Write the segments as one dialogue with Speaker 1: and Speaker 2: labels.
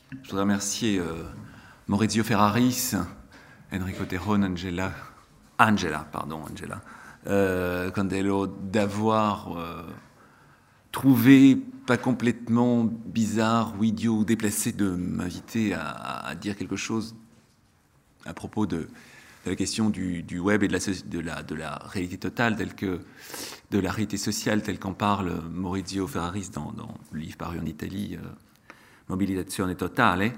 Speaker 1: Je voudrais remercier Maurizio Ferraris, Enrico Terron, Angela Candello d'avoir trouvé pas complètement bizarre ou idiot ou déplacé de m'inviter à dire quelque chose à propos de la question du web et de la réalité totale, de la réalité sociale telle qu'en parle Maurizio Ferraris dans le livre paru en Italie, Mobilitazione Totale.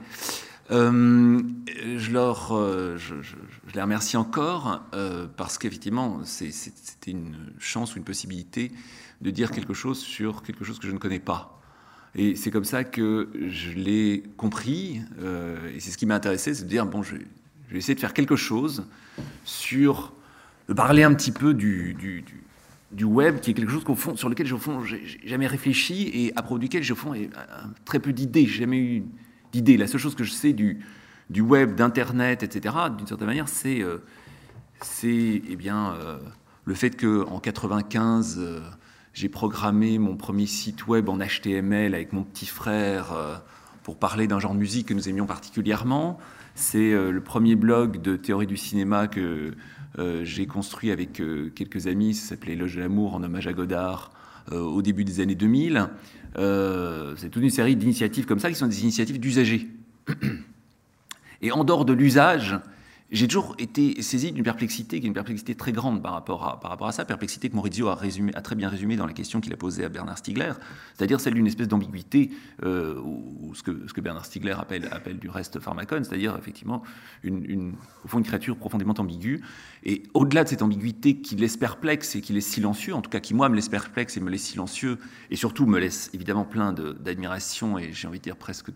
Speaker 1: Je les remercie encore parce qu'effectivement, c'était une chance ou une possibilité de dire quelque chose sur quelque chose que je ne connais pas. Et c'est comme ça que je l'ai compris, et c'est ce qui m'a intéressé, c'est de dire, bon, je vais essayer de faire quelque chose de parler un petit peu du web, qui est quelque chose sur lequel, au fond, j'ai jamais réfléchi et à propos duquel, au fond, très peu d'idées. J'ai jamais eu d'idées. La seule chose que je sais du web, d'Internet, etc., d'une certaine manière, c'est le fait qu'en 95, j'ai programmé mon premier site web en HTML avec mon petit frère pour parler d'un genre de musique que nous aimions particulièrement. C'est le premier blog de théorie du cinéma que j'ai construit avec quelques amis. Ça s'appelait Éloge de l'amour en hommage à Godard au début des années 2000. C'est toute une série d'initiatives comme ça qui sont des initiatives d'usagers. Et en dehors de l'usage, j'ai toujours été saisi d'une perplexité qui est une perplexité très grande par rapport à ça, perplexité que Maurizio a très bien résumée dans la question qu'il a posée à Bernard Stiegler, c'est-à-dire celle d'une espèce d'ambiguïté, ou ce que Bernard Stiegler appelle du reste pharmacone, c'est-à-dire effectivement au fond une créature profondément ambiguë. Et au-delà de cette ambiguïté qui laisse perplexe et qui laisse silencieux, en tout cas qui moi me laisse perplexe et me laisse silencieux, et surtout me laisse évidemment plein d'admiration et j'ai envie de dire presque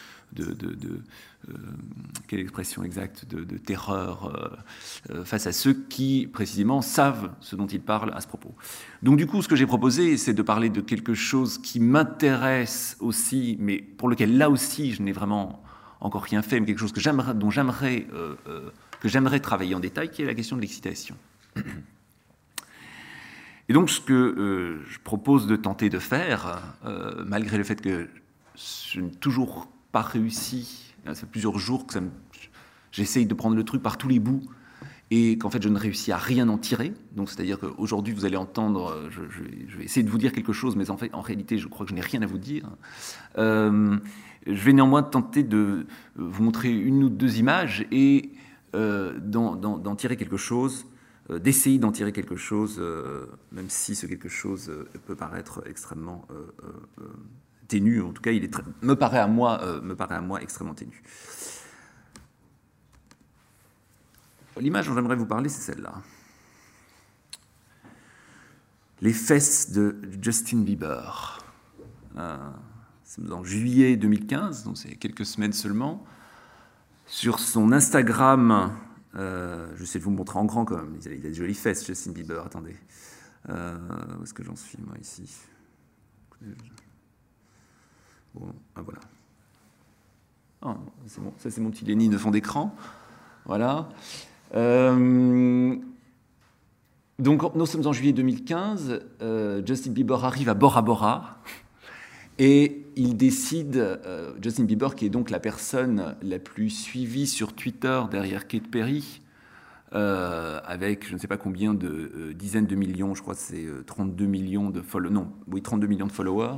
Speaker 1: quelle expression exacte, de terreur face à ceux qui, précisément, savent ce dont ils parlent à ce propos. Donc, du coup, ce que j'ai proposé, c'est de parler de quelque chose qui m'intéresse aussi, mais pour lequel, là aussi, je n'ai vraiment encore rien fait, mais quelque chose que j'aimerais travailler en détail, qui est la question de l'excitation. Et donc, ce que je propose de tenter de faire, malgré le fait que je n'ai toujours pas réussi, ça fait plusieurs jours que j'essaye de prendre le truc par tous les bouts et qu'en fait je ne réussis à rien en tirer. Donc c'est-à-dire qu'aujourd'hui vous allez entendre, je vais essayer de vous dire quelque chose, mais en réalité je crois que je n'ai rien à vous dire. Je vais néanmoins tenter de vous montrer une ou deux images et d'en tirer quelque chose, d'essayer d'en tirer quelque chose, même si ce quelque chose peut paraître extrêmement ténu, en tout cas, me paraît à moi extrêmement ténu. L'image dont j'aimerais vous parler, c'est celle-là. Les fesses de Justin Bieber. C'est en juillet 2015, donc c'est quelques semaines seulement. Sur son Instagram, je vais essayer de vous montrer en grand quand même. Il a des jolies fesses, Justin Bieber. Attendez. Où est-ce que j'en suis, moi, ici ? Bon, voilà. Oh, c'est bon. Ça, c'est mon petit Lénine de fond d'écran. Voilà. Donc, nous sommes en juillet 2015. Justin Bieber arrive à Bora Bora. Et il décide, Justin Bieber, qui est donc la personne la plus suivie sur Twitter derrière Katy Perry, avec je ne sais pas combien de dizaines de millions, je crois que c'est 32 millions de followers. Non, oui, 32 millions de followers.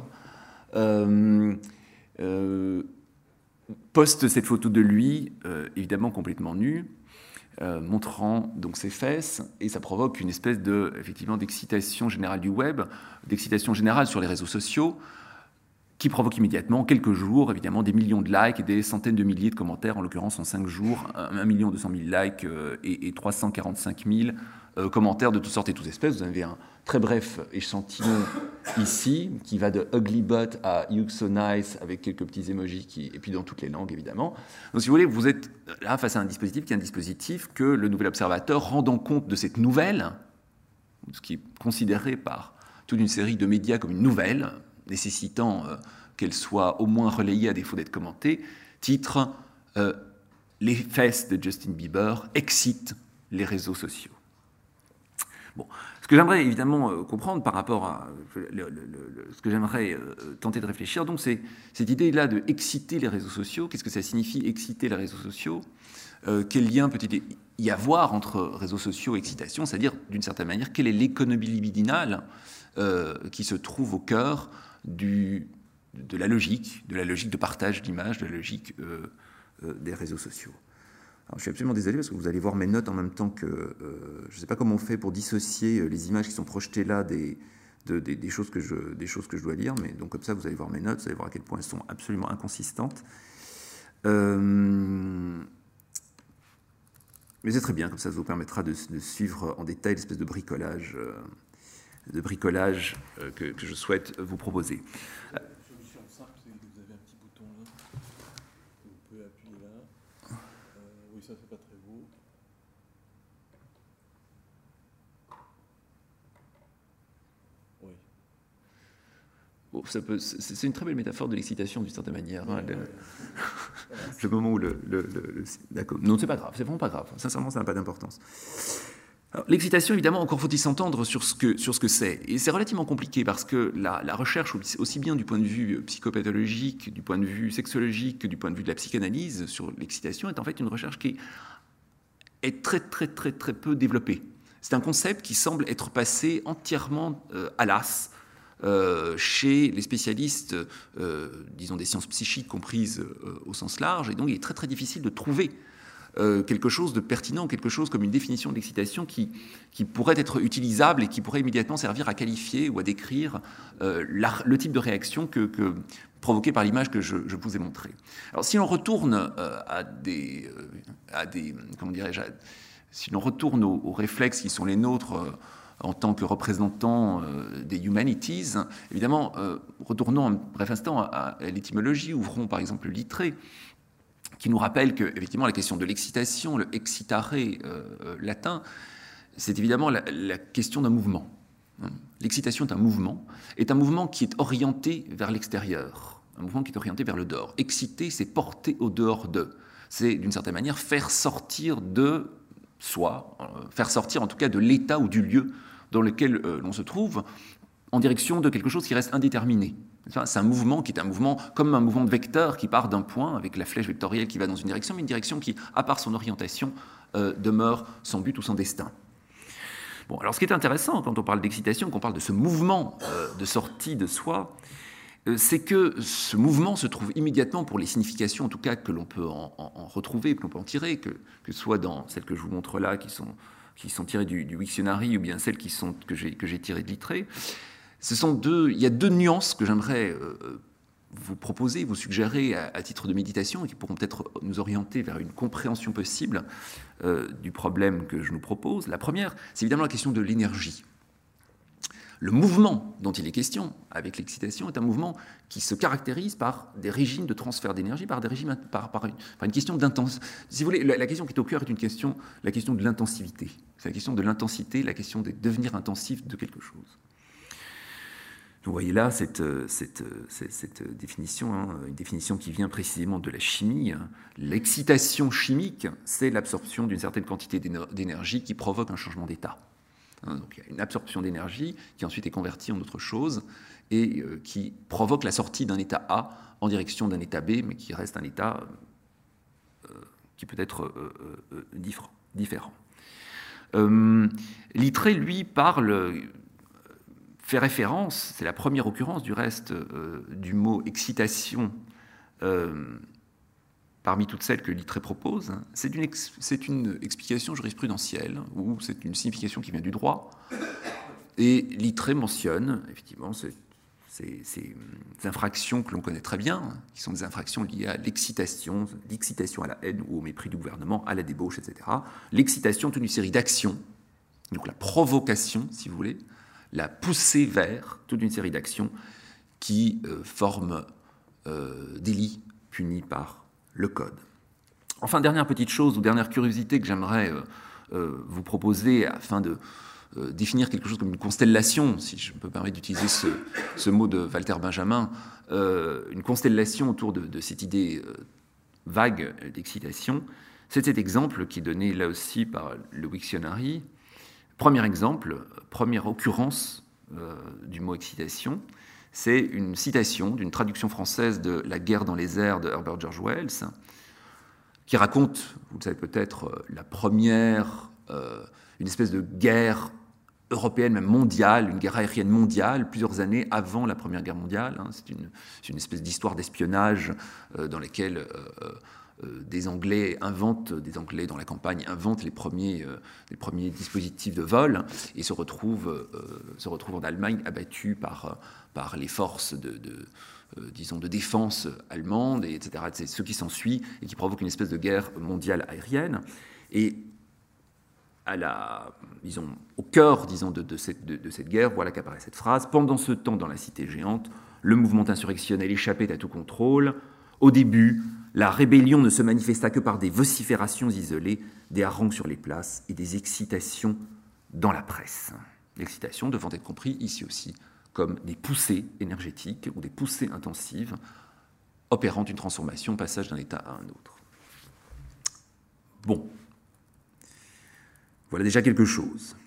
Speaker 1: Poste cette photo de lui, évidemment complètement nu, montrant donc ses fesses, et ça provoque une espèce effectivement d'excitation générale du web, d'excitation générale sur les réseaux sociaux, qui provoque immédiatement, quelques jours, évidemment, des millions de likes et des centaines de milliers de commentaires, en l'occurrence en 5 jours, 1 200 000 likes et 345 000 commentaires de toutes sortes et toutes espèces. Vous avez un très bref échantillon ici, qui va de Ugly Butt à You So Nice, avec quelques petits emojis, et puis dans toutes les langues, évidemment. Donc, si vous voulez, vous êtes là face à un dispositif qui est un dispositif que le Nouvel Observateur, rendant compte de cette nouvelle, ce qui est considéré par toute une série de médias comme une nouvelle, nécessitant qu'elle soit au moins relayée à défaut d'être commentée, titre « Les fesses de Justin Bieber excitent les réseaux sociaux ». Bon, Ce que j'aimerais évidemment comprendre par rapport à ce que j'aimerais tenter de réfléchir, donc, c'est cette idée-là de exciter les réseaux sociaux. Qu'est-ce que ça signifie exciter les réseaux sociaux? Quel lien peut-il y avoir entre réseaux sociaux et excitation? C'est-à-dire, d'une certaine manière, quelle est l'économie libidinale qui se trouve au cœur de la logique de partage d'images, de la logique des réseaux sociaux. Alors, je suis absolument désolé parce que vous allez voir mes notes en même temps que... je ne sais pas comment on fait pour dissocier les images qui sont projetées là des choses que je dois lire, mais donc comme ça, vous allez voir mes notes, vous allez voir à quel point elles sont absolument inconsistantes. Mais c'est très bien, comme ça vous permettra de suivre en détail l'espèce de bricolage que je souhaite vous proposer.
Speaker 2: La solution simple, c'est que vous avez un petit bouton là, que vous pouvez appuyer là. Oui, ça c'est pas très beau. Oui.
Speaker 1: Bon, c'est une très belle métaphore de l'excitation d'une certaine manière. Hein, le moment où d'accord. Non, c'est pas grave, c'est vraiment pas grave. Sincèrement, ça n'a pas d'importance. L'excitation, évidemment, encore faut-il s'entendre sur ce que c'est. Et c'est relativement compliqué parce que la recherche, aussi bien du point de vue psychopathologique, du point de vue sexologique que du point de vue de la psychanalyse sur l'excitation, est en fait une recherche qui est très, très, très, très peu développée. C'est un concept qui semble être passé entièrement à l'as chez les spécialistes, disons, des sciences psychiques comprises au sens large, et donc il est très, très difficile de trouver quelque chose de pertinent, quelque chose comme une définition de l'excitation qui pourrait être utilisable et qui pourrait immédiatement servir à qualifier ou à décrire le type de réaction provoquée par l'image que je vous ai montrée. Alors si l'on retourne si l'on retourne aux réflexes qui sont les nôtres en tant que représentants des humanities, évidemment, retournons un bref instant à l'étymologie, ouvrons par exemple le Littré, qui nous rappelle que, effectivement, la question de l'excitation, le excitare latin, c'est évidemment la question d'un mouvement. L'excitation est un mouvement qui est orienté vers l'extérieur, un mouvement qui est orienté vers le dehors. Exciter, c'est porter au dehors de. C'est, d'une certaine manière, faire sortir de soi, faire sortir en tout cas de l'état ou du lieu dans lequel l'on se trouve, en direction de quelque chose qui reste indéterminé. C'est un mouvement qui est un mouvement comme un mouvement de vecteur qui part d'un point avec la flèche vectorielle qui va dans une direction, mais une direction qui, à part son orientation, demeure son but ou son destin. Bon, alors ce qui est intéressant quand on parle d'excitation, qu'on parle de ce mouvement de sortie de soi, c'est que ce mouvement se trouve immédiatement pour les significations, en tout cas, que l'on peut en retrouver, que l'on peut en tirer, que ce soit dans celles que je vous montre là, qui sont tirées du Wiktionary, ou bien celles que j'ai tirées de Littré. Il y a deux nuances que j'aimerais vous proposer, vous suggérer à titre de méditation et qui pourront peut-être nous orienter vers une compréhension possible du problème que je nous propose. La première, c'est évidemment la question de l'énergie. Le mouvement dont il est question avec l'excitation est un mouvement qui se caractérise par des régimes de transfert d'énergie, par une question d'intensité. Si vous voulez, la question qui est au cœur est la question de l'intensivité. C'est la question de l'intensité, la question de devenir intensif de quelque chose. Vous voyez là cette définition, une définition qui vient précisément de la chimie. L'excitation chimique, c'est l'absorption d'une certaine quantité d'énergie qui provoque un changement d'état. Donc il y a une absorption d'énergie qui ensuite est convertie en autre chose et qui provoque la sortie d'un état A en direction d'un état B, mais qui reste un état qui peut être différent. Littré, lui, fait référence, c'est la première occurrence du reste du mot excitation parmi toutes celles que Littré propose. C'est une explication jurisprudentielle, ou c'est une signification qui vient du droit. Et Littré mentionne, effectivement, ces infractions que l'on connaît très bien, qui sont des infractions liées à l'excitation à la haine ou au mépris du gouvernement, à la débauche, etc. L'excitation, toute une série d'actions, donc la provocation, si vous voulez, la poussée vers toute une série d'actions qui forment délits punis par le code. Enfin, dernière petite chose ou dernière curiosité que j'aimerais vous proposer afin de définir quelque chose comme une constellation, si je peux me permettre d'utiliser ce mot de Walter Benjamin, une constellation autour de cette idée vague d'excitation. C'est cet exemple qui est donné là aussi par le Wiktionary, Premier exemple, première occurrence du mot excitation, c'est une citation d'une traduction française de La guerre dans les airs de Herbert George Wells, qui raconte, vous le savez peut-être, la première, une espèce de guerre européenne, même mondiale, une guerre aérienne mondiale, plusieurs années avant la Première Guerre mondiale. C'est une espèce d'histoire d'espionnage dans laquelle des Anglais dans la campagne inventent les premiers dispositifs de vol et se retrouvent en Allemagne abattus par les forces disons de défense allemandes, etc. C'est ce qui s'ensuit et qui provoque une espèce de guerre mondiale aérienne. Et au cœur, disons, de cette guerre, voilà qu'apparaît cette phrase. Pendant ce temps, dans la cité géante, le mouvement insurrectionnel échappait à tout contrôle. Au début, la rébellion ne se manifesta que par des vociférations isolées, des harangues sur les places et des excitations dans la presse. L'excitation devant être compris ici aussi comme des poussées énergétiques ou des poussées intensives opérant une transformation, passage d'un état à un autre. Bon. Voilà déjà quelque chose.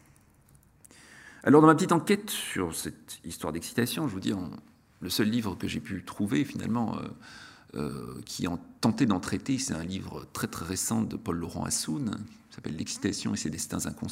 Speaker 1: Alors, dans ma petite enquête sur cette histoire d'excitation, je vous dis, le seul livre que j'ai pu trouver, finalement, qui en tentait d'en traiter, c'est un livre très très récent de Paul-Laurent Assoun, qui s'appelle « L'excitation et ses destins inconscients »,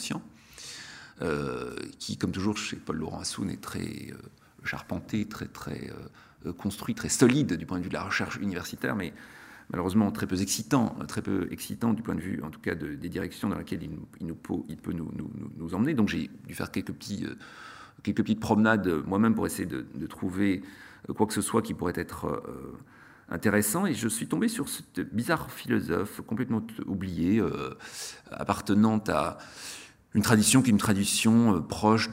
Speaker 1: qui, comme toujours chez Paul-Laurent Assoun, est très charpenté, très très construit, très solide du point de vue de la recherche universitaire, mais malheureusement très peu excitant du point de vue, en tout cas, des directions dans lesquelles il peut nous emmener. Donc j'ai dû faire quelques petites promenades moi-même pour essayer de trouver quoi que ce soit qui pourrait être intéressant. Et je suis tombé sur ce bizarre philosophe complètement oublié, appartenant à une tradition qui est une tradition proche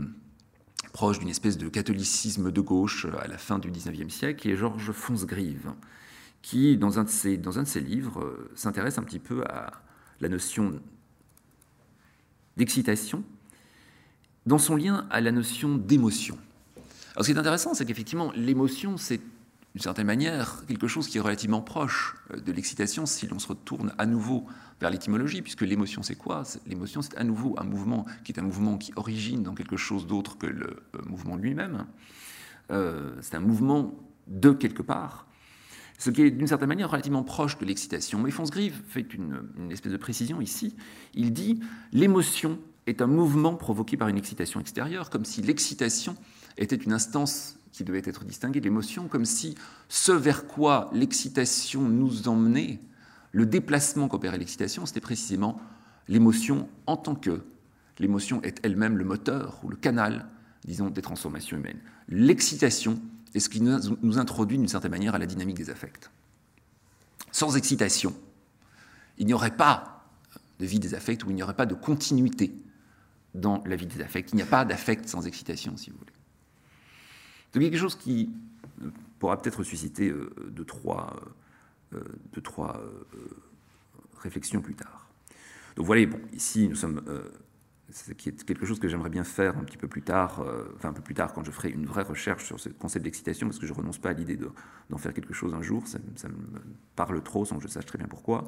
Speaker 1: d'une espèce de catholicisme de gauche à la fin du XIXe siècle, qui est Georges Fonsgrive, qui, dans un de ses livres, s'intéresse un petit peu à la notion d'excitation dans son lien à la notion d'émotion. Alors ce qui est intéressant, c'est qu'effectivement, l'émotion, c'est d'une certaine manière quelque chose qui est relativement proche de l'excitation si l'on se retourne à nouveau vers l'étymologie, puisque l'émotion, c'est quoi ? L'émotion, c'est à nouveau un mouvement qui origine dans quelque chose d'autre que le mouvement lui-même. C'est un mouvement de quelque part, ce qui est d'une certaine manière relativement proche de l'excitation. Mais Fonsgrive fait une espèce de précision ici. Il dit « l'émotion est un mouvement provoqué par une excitation extérieure », comme si l'excitation était une instance qui devait être distinguée de l'émotion, comme si ce vers quoi l'excitation nous emmenait, le déplacement qu'opérait l'excitation, c'était précisément l'émotion en tant que. L'émotion est elle-même le moteur ou le canal, disons, des transformations humaines. L'excitation est ce qui nous introduit d'une certaine manière à la dynamique des affects. Sans excitation, il n'y aurait pas de vie des affects ou il n'y aurait pas de continuité dans la vie des affects. Il n'y a pas d'affect sans excitation, si vous voulez. C'est quelque chose qui pourra peut-être susciter deux, trois réflexions plus tard. Donc voilà, bon, ici nous sommes... c'est quelque chose que j'aimerais bien faire un petit peu plus tard, un peu plus tard quand je ferai une vraie recherche sur ce concept d'excitation, parce que je ne renonce pas à l'idée d'en faire quelque chose un jour, ça me parle trop sans que je sache très bien pourquoi.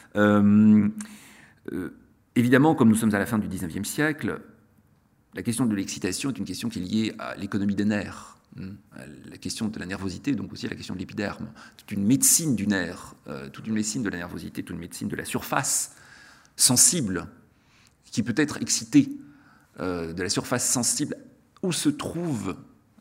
Speaker 1: Évidemment, comme nous sommes à la fin du XIXe siècle, la question de l'excitation est une question qui est liée à l'économie des nerfs, à la question de la nervosité, donc aussi à la question de l'épiderme. Toute une médecine du nerf, toute une médecine de la nervosité, toute une médecine de la surface sensible, qui peut être excitée, de la surface sensible où se trouve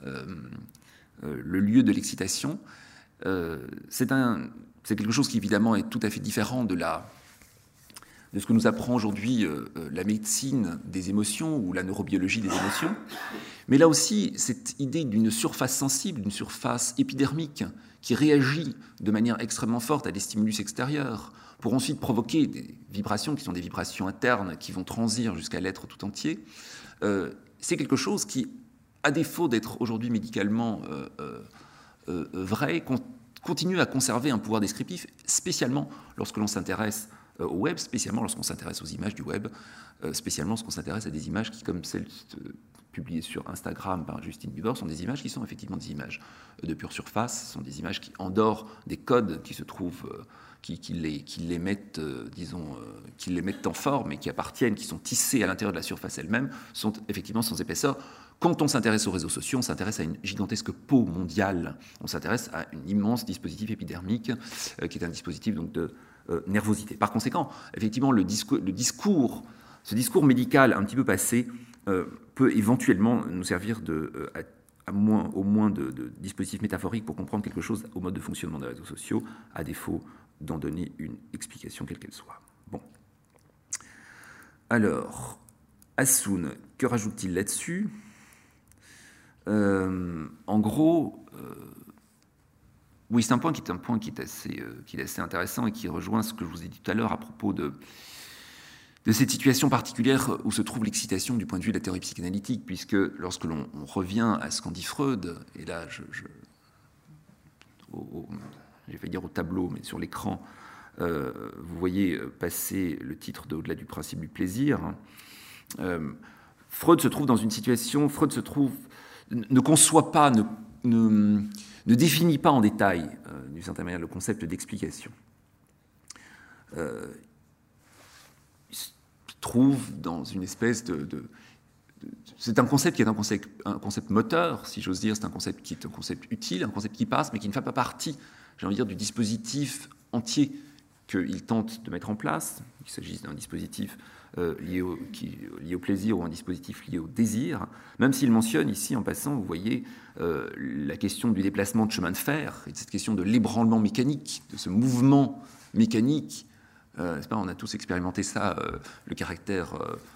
Speaker 1: le lieu de l'excitation, c'est quelque chose qui évidemment est tout à fait différent de ce que nous apprend aujourd'hui la médecine des émotions ou la neurobiologie des émotions. Mais là aussi, cette idée d'une surface sensible, d'une surface épidermique qui réagit de manière extrêmement forte à des stimulus extérieurs pour ensuite provoquer des vibrations qui sont des vibrations internes qui vont transir jusqu'à l'être tout entier, c'est quelque chose qui, à défaut d'être aujourd'hui médicalement vrai, continue à conserver un pouvoir descriptif, spécialement lorsque l'on s'intéresse au web, spécialement lorsqu'on s'intéresse aux images du web, spécialement lorsqu'on s'intéresse à des images qui, comme celles publiées sur Instagram par Justin Bieber sont des images qui sont effectivement des images de pure surface, sont des images qui, en dehors des codes qui se trouvent, qui les mettent, qui les mettent en forme et qui appartiennent, qui sont tissés à l'intérieur de la surface elle-même, sont effectivement sans épaisseur. Quand on s'intéresse aux réseaux sociaux, on s'intéresse à une gigantesque peau mondiale, on s'intéresse à un immense dispositif épidermique qui est un dispositif donc, de nervosité. Par conséquent, effectivement, ce discours médical un petit peu passé peut éventuellement nous servir au moins de dispositif métaphorique pour comprendre quelque chose au mode de fonctionnement des réseaux sociaux, à défaut d'en donner une explication quelle qu'elle soit. Bon. Alors, Hassoun, que rajoute-t-il là-dessus ? En gros, oui, c'est un point qui est assez intéressant et qui rejoint ce que je vous ai dit tout à l'heure à propos de cette situation particulière où se trouve l'excitation du point de vue de la théorie psychanalytique, puisque lorsque l'on revient à ce qu'en dit Freud, et là, j'ai failli dire au tableau, mais sur l'écran, vous voyez passer le titre de Au-delà du principe du plaisir. Freud se trouve dans une situation, ne conçoit pas, ne définit pas en détail, d'une certaine manière, le concept d'explication. Il se trouve dans une espèce c'est un concept qui est un concept moteur, si j'ose dire, c'est un concept qui est un concept utile, un concept qui passe, mais qui ne fait pas partie, j'ai envie de dire, du dispositif entier qu'il tente de mettre en place, qu'il s'agisse d'un dispositif lié au plaisir ou un dispositif lié au désir, même s'il mentionne ici, en passant, vous voyez, la question du déplacement de chemin de fer, et de cette question de l'ébranlement mécanique, de ce mouvement mécanique. C'est pas, on a tous expérimenté ça, le caractère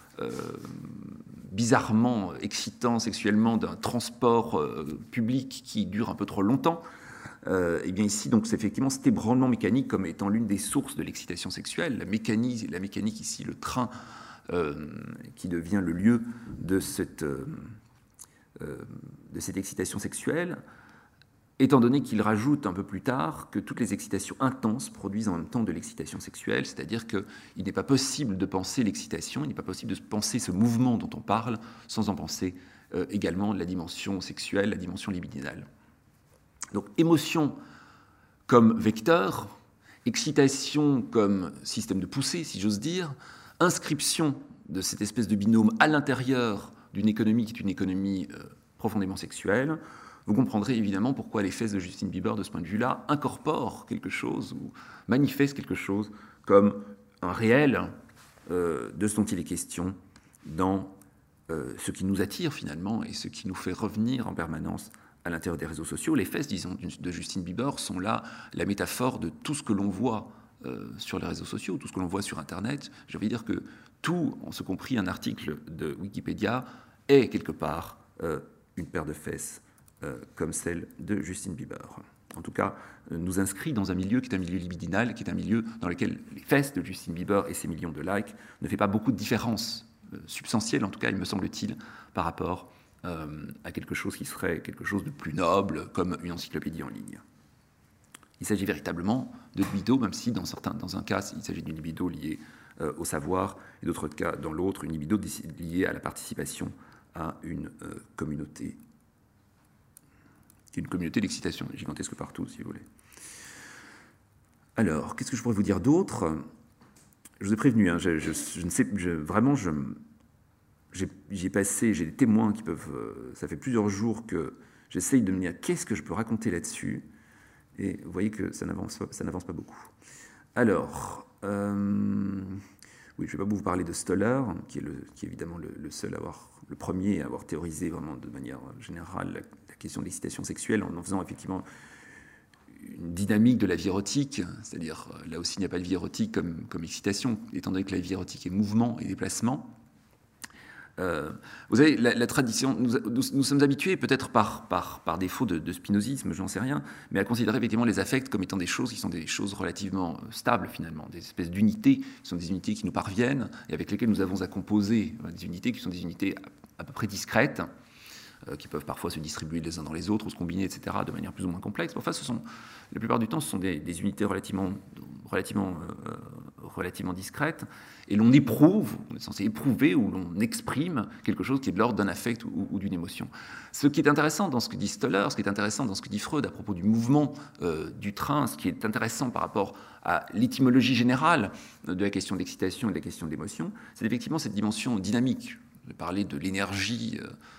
Speaker 1: bizarrement excitant sexuellement d'un transport public qui dure un peu trop longtemps. Et bien ici, donc, c'est effectivement cet ébranlement mécanique comme étant l'une des sources de l'excitation sexuelle. La mécanique ici, le train, qui devient le lieu de cette excitation sexuelle, étant donné qu'il rajoute un peu plus tard que toutes les excitations intenses produisent en même temps de l'excitation sexuelle, c'est-à-dire qu'il n'est pas possible de penser l'excitation, il n'est pas possible de penser ce mouvement dont on parle sans en penser également la dimension sexuelle, la dimension libidinale. Donc émotion comme vecteur, excitation comme système de poussée, si j'ose dire, inscription de cette espèce de binôme à l'intérieur d'une économie qui est une économie profondément sexuelle. Vous comprendrez évidemment pourquoi les fesses de Justin Bieber, de ce point de vue-là, incorporent quelque chose ou manifestent quelque chose comme un réel de ce dont il est question dans ce qui nous attire finalement et ce qui nous fait revenir en permanence à l'intérieur des réseaux sociaux. Les fesses, disons, de Justin Bieber sont là la métaphore de tout ce que l'on voit sur les réseaux sociaux, tout ce que l'on voit sur Internet. J'ai envie de dire que tout, en ce compris un article de Wikipédia, est quelque part une paire de fesses comme celle de Justin Bieber. En tout cas, nous inscrit dans un milieu qui est un milieu libidinal, qui est un milieu dans lequel les fesses de Justin Bieber et ses millions de likes ne fait pas beaucoup de différence substantielle, en tout cas, il me semble-t-il, par rapport à quelque chose qui serait quelque chose de plus noble, comme une encyclopédie en ligne. Il s'agit véritablement de libido, même si dans un cas, il s'agit d'une libido liée au savoir, et d'autres cas, dans l'autre, une libido liée à la participation à une communauté, qui est une communauté d'excitation gigantesque partout, si vous voulez. Alors, qu'est-ce que je pourrais vous dire d'autre ? Je vous ai prévenu, hein, je ne sais, vraiment, j'ai des témoins qui peuvent... ça fait plusieurs jours que j'essaye de me dire qu'est-ce que je peux raconter là-dessus, et vous voyez que ça n'avance pas beaucoup. Alors, oui, je ne vais pas vous parler de Stoller, qui est évidemment le premier à avoir théorisé vraiment de manière générale la question de l'excitation sexuelle en faisant effectivement une dynamique de la vie érotique, c'est-à-dire là aussi il n'y a pas de vie érotique comme excitation, étant donné que la vie érotique est mouvement et déplacement. Vous savez, la tradition, nous sommes habitués, peut-être par défaut de spinozisme, je n'en sais rien, mais à considérer effectivement les affects comme étant des choses qui sont des choses relativement stables finalement, des espèces d'unités qui sont des unités qui nous parviennent et avec lesquelles nous avons à composer des unités qui sont des unités à peu près discrètes, qui peuvent parfois se distribuer les uns dans les autres ou se combiner, etc., de manière plus ou moins complexe. Enfin, la plupart du temps, ce sont des unités relativement relativement discrète, et l'on éprouve, on est censé éprouver ou l'on exprime quelque chose qui est de l'ordre d'un affect ou d'une émotion. Ce qui est intéressant dans ce que dit Stoller, ce qui est intéressant dans ce que dit Freud à propos du mouvement du train, ce qui est intéressant par rapport à l'étymologie générale de la question d'excitation et de la question d'émotion, c'est effectivement cette dimension dynamique. Je vais parler de l'énergie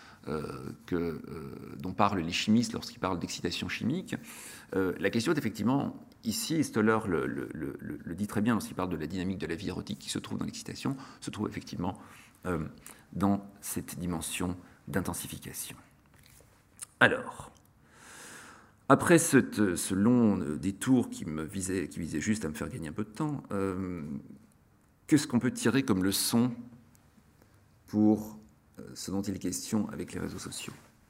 Speaker 1: dont parlent les chimistes lorsqu'ils parlent d'excitation chimique. La question est effectivement, ici, et Stoller le dit très bien lorsqu'il parle de la dynamique de la vie érotique qui se trouve dans l'excitation, se trouve effectivement dans cette dimension d'intensification. Alors, après ce long détour qui visait juste à me faire gagner un peu de temps, qu'est-ce qu'on peut tirer comme leçon pour ce dont il est question avec les réseaux sociaux?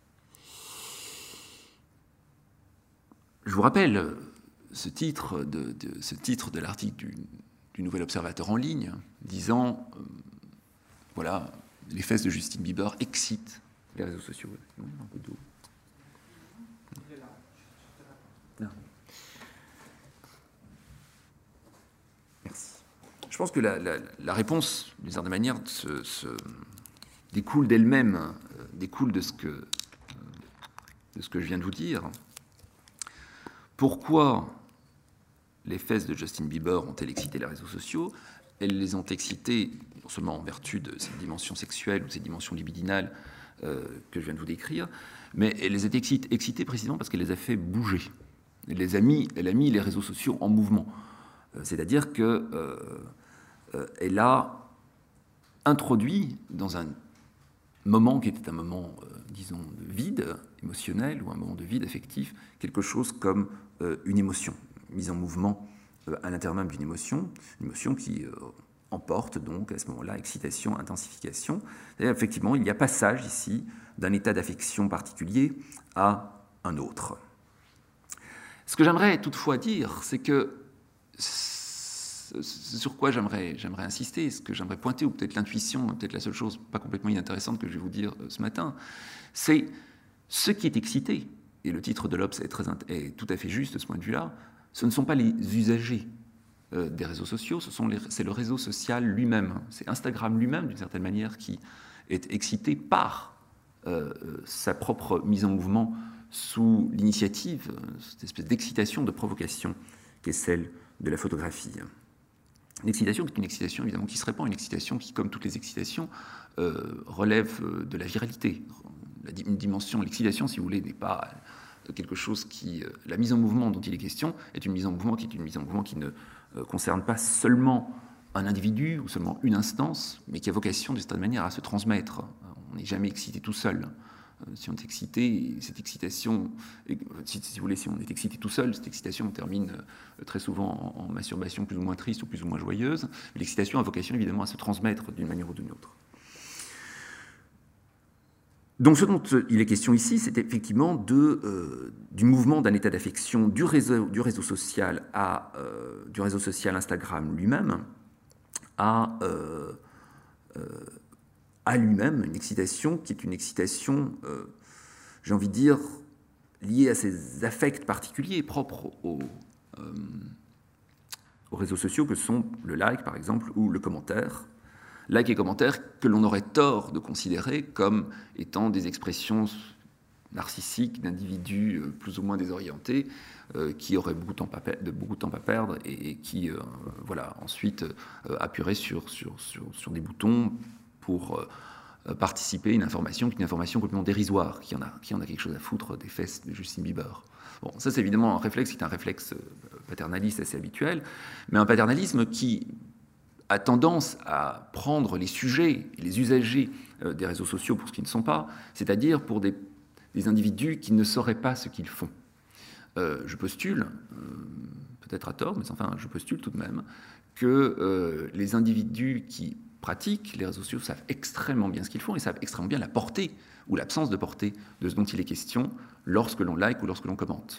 Speaker 1: Je vous rappelle ce titre de l'article du Nouvel Observateur en ligne, disant voilà, les fesses de Justin Bieber excitent les réseaux sociaux. Non, un peu d'eau. Non. Merci. Je pense que la réponse, d'une certaine manière, découle d'elle-même, découle de ce que je viens de vous dire. Pourquoi les fesses de Justin Bieber ont-elles excité les réseaux sociaux? Elles les ont excités non seulement en vertu de cette dimension sexuelle ou de cette dimension libidinale que je viens de vous décrire, mais elle les a excitées précisément parce qu'elle les a fait bouger. Elle a mis les réseaux sociaux en mouvement. C'est-à-dire qu'elle a introduit dans un moment qui était un moment, disons, de vide émotionnel ou un moment de vide affectif, quelque chose comme une émotion, mise en mouvement à l'intérieur même d'une émotion qui emporte donc à ce moment-là excitation, intensification. Et effectivement, il y a passage ici d'un état d'affection particulier à un autre. Ce que j'aimerais toutefois dire, c'est que sur quoi j'aimerais insister, ce que j'aimerais pointer, ou peut-être l'intuition, peut-être la seule chose pas complètement inintéressante que je vais vous dire ce matin, c'est ce qui est excité, et le titre de l'Obs est tout à fait juste de ce point de vue-là, ce ne sont pas les usagers des réseaux sociaux, c'est le réseau social lui-même, c'est Instagram lui-même, d'une certaine manière, qui est excité par sa propre mise en mouvement sous l'initiative, cette espèce d'excitation, de provocation, qui est celle de la photographie. Une excitation qui est une excitation évidemment qui se répand, une excitation qui, comme toutes les excitations, relève de la viralité. Une dimension, l'excitation, si vous voulez, n'est pas quelque chose qui... La mise en mouvement dont il est question est une mise en mouvement qui ne concerne pas seulement un individu ou seulement une instance, mais qui a vocation, de cette manière, à se transmettre. On n'est jamais excité tout seul. Si on est excité, cette excitation, si vous voulez, si on est excité tout seul, cette excitation termine très souvent en masturbation plus ou moins triste ou plus ou moins joyeuse. L'excitation a vocation évidemment à se transmettre d'une manière ou d'une autre. Donc ce dont il est question ici, c'est effectivement du mouvement d'un état d'affection du réseau social Instagram lui-même à lui-même une excitation qui est une excitation, j'ai envie de dire, liée à ces affects particuliers propres aux réseaux sociaux que sont le like, par exemple, ou le commentaire. Like et commentaire que l'on aurait tort de considérer comme étant des expressions narcissiques d'individus plus ou moins désorientés qui auraient beaucoup de temps à perdre et qui, ensuite appuieraient sur des boutons pour participer à une information qui est une information complètement dérisoire, qui en a quelque chose à foutre des fesses de Justin Bieber. Bon, ça c'est évidemment un réflexe qui est un réflexe paternaliste assez habituel, mais un paternalisme qui a tendance à prendre les sujets et les usagers des réseaux sociaux pour ce qu'ils ne sont pas, c'est-à-dire pour des individus qui ne sauraient pas ce qu'ils font. Je postule, peut-être à tort, mais enfin je postule tout de même, que les individus qui pratiquent les réseaux sociaux savent extrêmement bien ce qu'ils font et savent extrêmement bien la portée ou l'absence de portée de ce dont il est question lorsque l'on like ou lorsque l'on commente.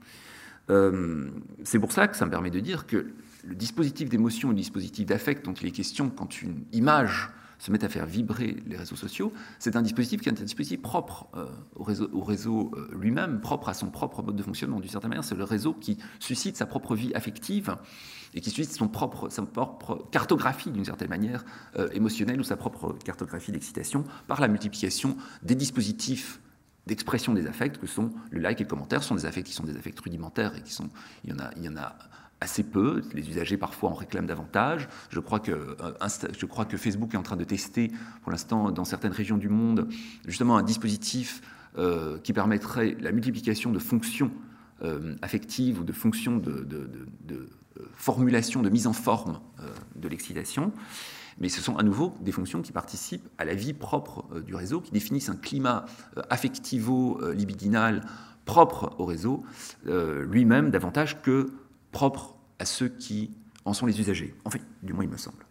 Speaker 1: C'est pour ça que ça me permet de dire que le dispositif d'émotion et le dispositif d'affect dont il est question quand une image se mettent à faire vibrer les réseaux sociaux, c'est un dispositif qui est un dispositif propre au réseau lui-même, propre à son propre mode de fonctionnement. D'une certaine manière, c'est le réseau qui suscite sa propre vie affective et qui suscite sa propre cartographie, d'une certaine manière, émotionnelle, ou sa propre cartographie d'excitation, par la multiplication des dispositifs d'expression des affects que sont le like et le commentaire. Ce sont des affects qui sont des affects rudimentaires et il y en a assez peu. Les usagers parfois en réclament davantage. Je crois que Facebook est en train de tester pour l'instant dans certaines régions du monde justement un dispositif qui permettrait la multiplication de fonctions affectives ou de fonctions de formulation, de mise en forme de l'excitation. Mais ce sont à nouveau des fonctions qui participent à la vie propre du réseau, qui définissent un climat affectivo-libidinal propre au réseau, lui-même davantage que propre à ceux qui en sont les usagers. Enfin, du moins il me semble.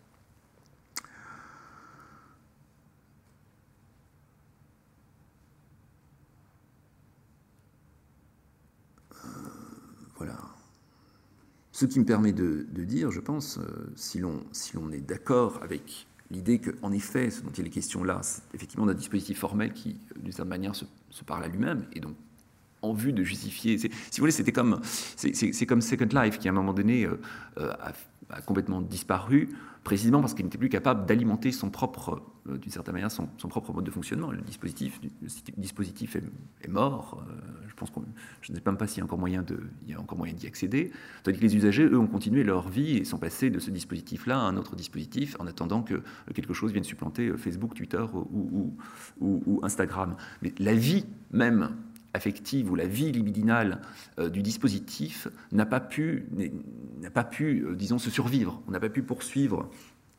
Speaker 1: Voilà. Ce qui me permet de dire, je pense, si l'on est d'accord avec l'idée qu'en effet, ce dont il est question là, c'est effectivement d'un dispositif formel qui, d'une certaine manière, se parle à lui-même, et donc en vue de justifier. Si vous voulez, c'est comme Second Life, qui à un moment donné a complètement disparu, précisément parce qu'il n'était plus capable d'alimenter son propre, d'une certaine manière, son propre mode de fonctionnement. Le dispositif est mort. Je pense je ne sais même pas s'il y a encore moyen d'y accéder. Tandis que les usagers, eux, ont continué leur vie et sont passés de ce dispositif-là à un autre dispositif en attendant que quelque chose vienne supplanter Facebook, Twitter ou Instagram. Mais la vie même affective ou la vie libidinale du dispositif n'a pas pu, disons, se survivre. On n'a pas pu poursuivre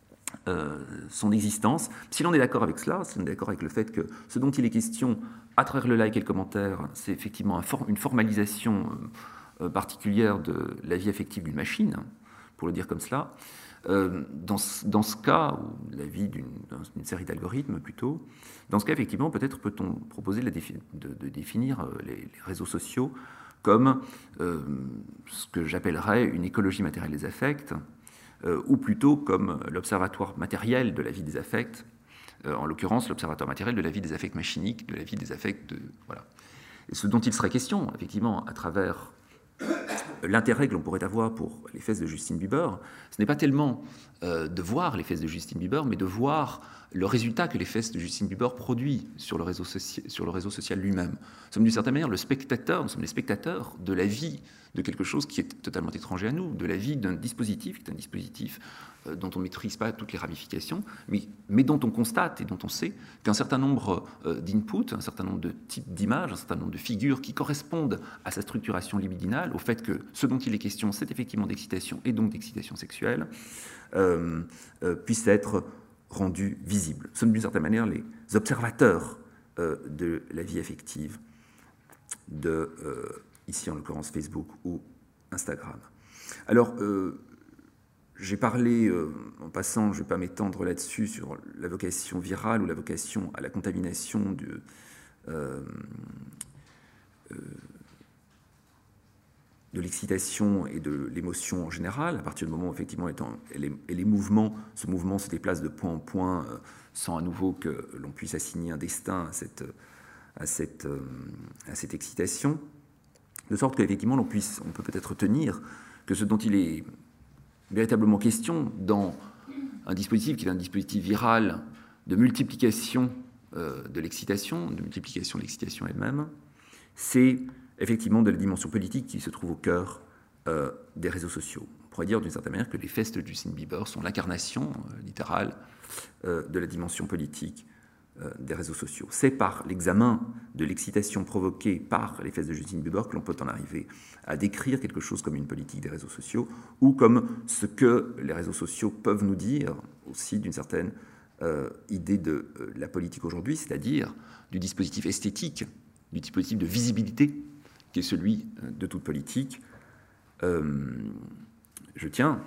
Speaker 1: son existence. Si l'on est d'accord avec cela, si on est d'accord avec le fait que ce dont il est question à travers le like et le commentaire, c'est effectivement une formalisation particulière de la vie affective d'une machine, pour le dire comme cela, dans ce cas, ou la vie d'une série d'algorithmes plutôt, dans ce cas, effectivement, peut-être peut-on proposer de définir les réseaux sociaux comme ce que j'appellerais une écologie matérielle des affects, ou plutôt comme l'observatoire matériel de la vie des affects, en l'occurrence l'observatoire matériel de la vie des affects machiniques, de la vie des affects voilà. Et ce dont il serait question, effectivement, à travers l'intérêt que l'on pourrait avoir pour les fesses de Justin Bieber, ce n'est pas tellement de voir les fesses de Justin Bieber, mais de voir le résultat que les fesses de Justin Bieber produit sur le réseau social lui-même. Nous sommes d'une certaine manière nous sommes les spectateurs de la vie de quelque chose qui est totalement étranger à nous, de la vie d'un dispositif, qui est un dispositif dont on ne maîtrise pas toutes les ramifications, mais dont on constate et dont on sait qu'un certain nombre d'inputs, un certain nombre de types d'images, un certain nombre de figures qui correspondent à sa structuration libidinale, au fait que ce dont il est question, c'est effectivement d'excitation et donc d'excitation sexuelle, puissent être rendus visibles. Nous sommes d'une certaine manière les observateurs de la vie affective de, ici en l'occurrence Facebook ou Instagram. Alors, j'ai parlé, en passant, je ne vais pas m'étendre là-dessus, sur la vocation virale ou la vocation à la contamination de l'excitation et de l'émotion en général, à partir du moment où, effectivement, et les mouvements, ce mouvement se déplace de point en point, sans à nouveau que l'on puisse assigner un destin à cette excitation, de sorte qu'effectivement, on peut peut-être tenir que ce dont il est véritablement question dans un dispositif qui est un dispositif viral de multiplication de l'excitation, de multiplication de l'excitation elle-même, c'est effectivement de la dimension politique qui se trouve au cœur des réseaux sociaux. On pourrait dire d'une certaine manière que les fesses de Justin Bieber sont l'incarnation littérale de la dimension politique des réseaux sociaux. C'est par l'examen de l'excitation provoquée par les fesses de Justin Bieber que l'on peut en arriver à décrire quelque chose comme une politique des réseaux sociaux ou comme ce que les réseaux sociaux peuvent nous dire aussi d'une certaine idée de la politique aujourd'hui, c'est-à-dire du dispositif esthétique, du dispositif de visibilité qui est celui de toute politique. Je tiens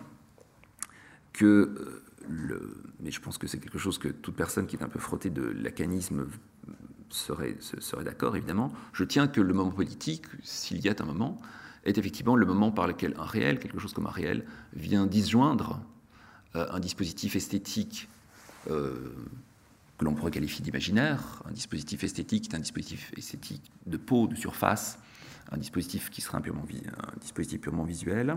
Speaker 1: que mais je pense que c'est quelque chose que toute personne qui est un peu frottée de lacanisme serait d'accord, évidemment. Je tiens que le moment politique, s'il y a un moment, est effectivement le moment par lequel un réel, quelque chose comme un réel, vient disjoindre un dispositif esthétique que l'on pourrait qualifier d'imaginaire. Un dispositif esthétique est un dispositif esthétique de peau, de surface, un dispositif qui serait un dispositif purement visuel.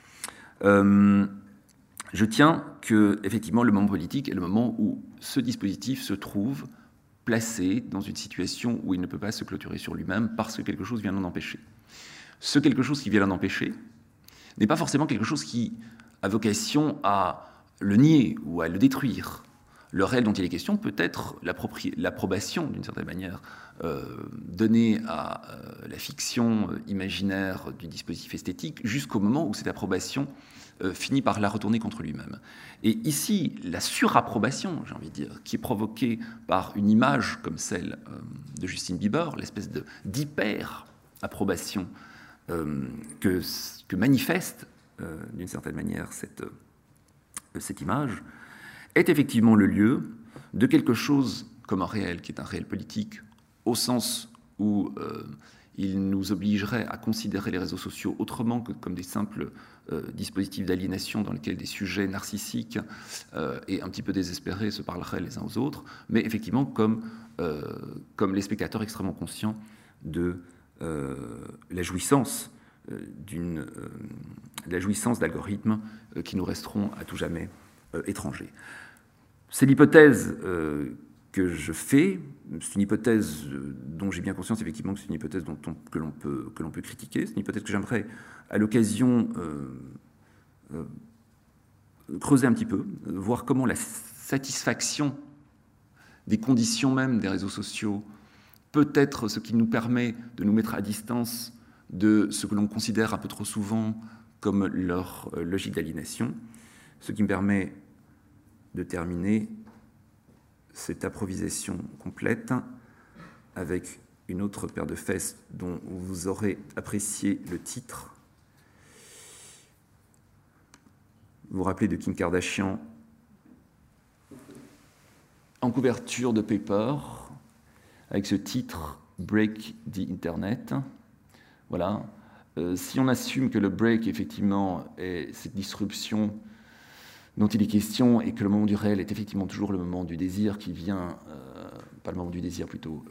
Speaker 1: Je tiens que, effectivement, le moment politique est le moment où ce dispositif se trouve placé dans une situation où il ne peut pas se clôturer sur lui-même parce que quelque chose vient l'en empêcher. Ce quelque chose qui vient l'en empêcher n'est pas forcément quelque chose qui a vocation à le nier ou à le détruire. Le réel dont il est question peut être l'approbation, d'une certaine manière, donnée à la fiction imaginaire du dispositif esthétique jusqu'au moment où cette approbation finit par la retourner contre lui-même. Et ici, la surapprobation, j'ai envie de dire, qui est provoquée par une image comme celle de Justin Bieber, l'espèce d'hyper-approbation que manifeste, d'une certaine manière, cette image, est effectivement le lieu de quelque chose comme un réel, qui est un réel politique, au sens où il nous obligerait à considérer les réseaux sociaux autrement que comme des simples dispositifs d'aliénation dans lesquels des sujets narcissiques et un petit peu désespérés se parleraient les uns aux autres, mais effectivement comme les spectateurs extrêmement conscients de la jouissance d'algorithmes qui nous resteront à tout jamais étrangers. C'est l'hypothèse que je fais, c'est une hypothèse dont j'ai bien conscience effectivement que c'est une hypothèse que l'on peut critiquer, c'est une hypothèse que j'aimerais à l'occasion creuser un petit peu, voir comment la satisfaction des conditions même des réseaux sociaux peut être ce qui nous permet de nous mettre à distance de ce que l'on considère un peu trop souvent comme leur logique d'aliénation, ce qui me permet de terminer cette improvisation complète avec une autre paire de fesses dont vous aurez apprécié le titre. Vous vous rappelez de Kim Kardashian en couverture de Paper avec ce titre « Break the Internet ». Voilà. Si on assume que le break, effectivement, est cette disruption dont il est question et que le moment du réel est effectivement toujours le moment du désir qui vient, pas le moment du désir plutôt,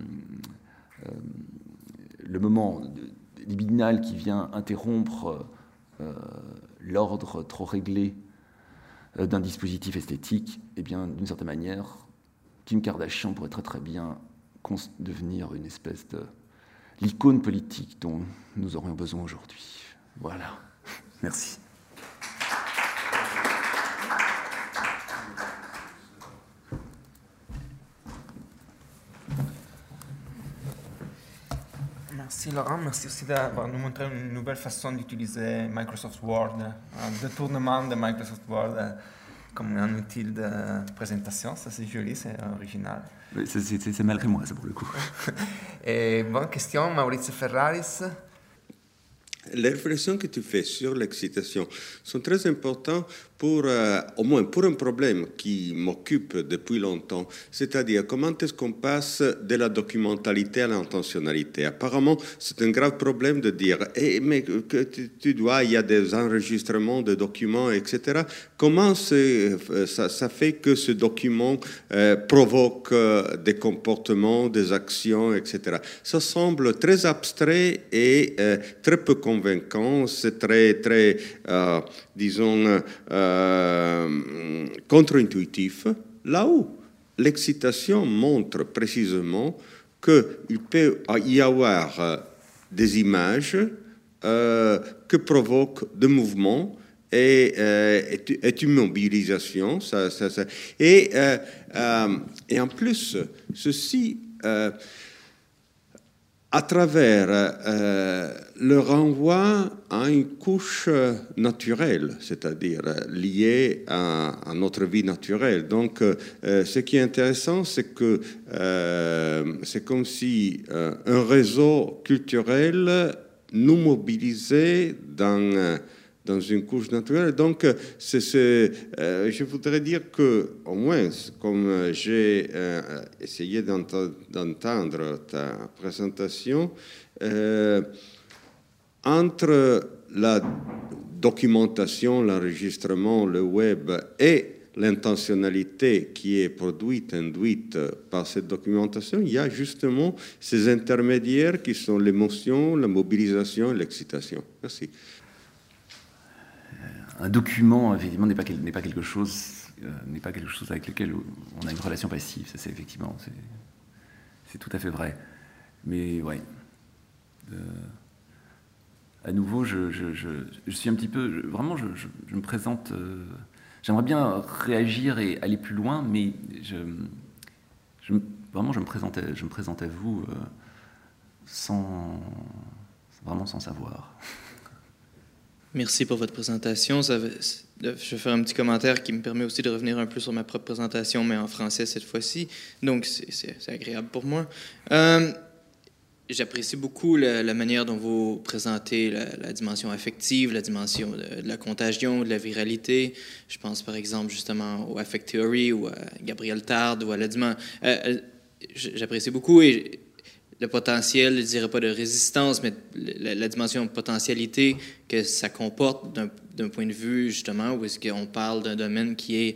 Speaker 1: le moment libidinal qui vient interrompre l'ordre trop réglé d'un dispositif esthétique, eh bien, d'une certaine manière, Kim Kardashian pourrait très très bien devenir une espèce de l'icône politique dont nous aurions besoin aujourd'hui. Voilà. Merci.
Speaker 3: Merci Laurent, merci aussi d'avoir nous montré une nouvelle façon d'utiliser Microsoft Word, un détournement de Microsoft Word comme un outil de présentation. Ça c'est joli, c'est original.
Speaker 1: C'est malgré moi, ça pour le coup.
Speaker 3: Et bonne question, Maurizio Ferraris.
Speaker 4: Les réflexions que tu fais sur l'excitation sont très importantes pour, au moins pour un problème qui m'occupe depuis longtemps, c'est-à-dire comment est-ce qu'on passe de la documentalité à l'intentionnalité. Apparemment, c'est un grave problème de dire mais que il y a des enregistrements de documents, etc. Comment ça fait que ce document provoque des comportements, des actions, etc. Ça semble très abstrait et très peu convaincant, c'est très disons, contre-intuitif, là où l'excitation montre précisément qu'il peut y avoir des images que provoquent des mouvements et une mobilisation. Et en plus, ceci... à travers le renvoi à une couche naturelle, c'est-à-dire liée à notre vie naturelle. Donc, ce qui est intéressant, c'est que c'est comme si un réseau culturel nous mobilisait dans une couche naturelle. Donc, je voudrais dire que, au moins, comme j'ai essayé d'entendre ta présentation, entre la documentation, l'enregistrement, le web et l'intentionnalité qui est produite, induite par cette documentation, il y a justement ces intermédiaires qui sont l'émotion, la mobilisation et l'excitation. Merci.
Speaker 1: Un document, effectivement, n'est pas quelque chose avec lequel on a une relation passive. Ça, c'est effectivement, c'est tout à fait vrai. Mais ouais, à nouveau, je suis un petit peu, vraiment, je me présente. J'aimerais bien réagir et aller plus loin, mais vraiment, je me présente à vous vraiment sans savoir.
Speaker 5: Merci pour votre présentation. Je vais faire un petit commentaire qui me permet aussi de revenir un peu sur ma propre présentation, mais en français cette fois-ci. Donc, c'est agréable pour moi. J'apprécie beaucoup la manière dont vous présentez la dimension affective, la dimension de la contagion, de la viralité. Je pense par exemple justement au Affect Theory ou à Gabriel Tarde ou à la dimension. J'apprécie beaucoup et le potentiel, je ne dirais pas de résistance, mais la dimension de potentialité que ça comporte d'un point de vue justement où est-ce qu'on parle d'un domaine qui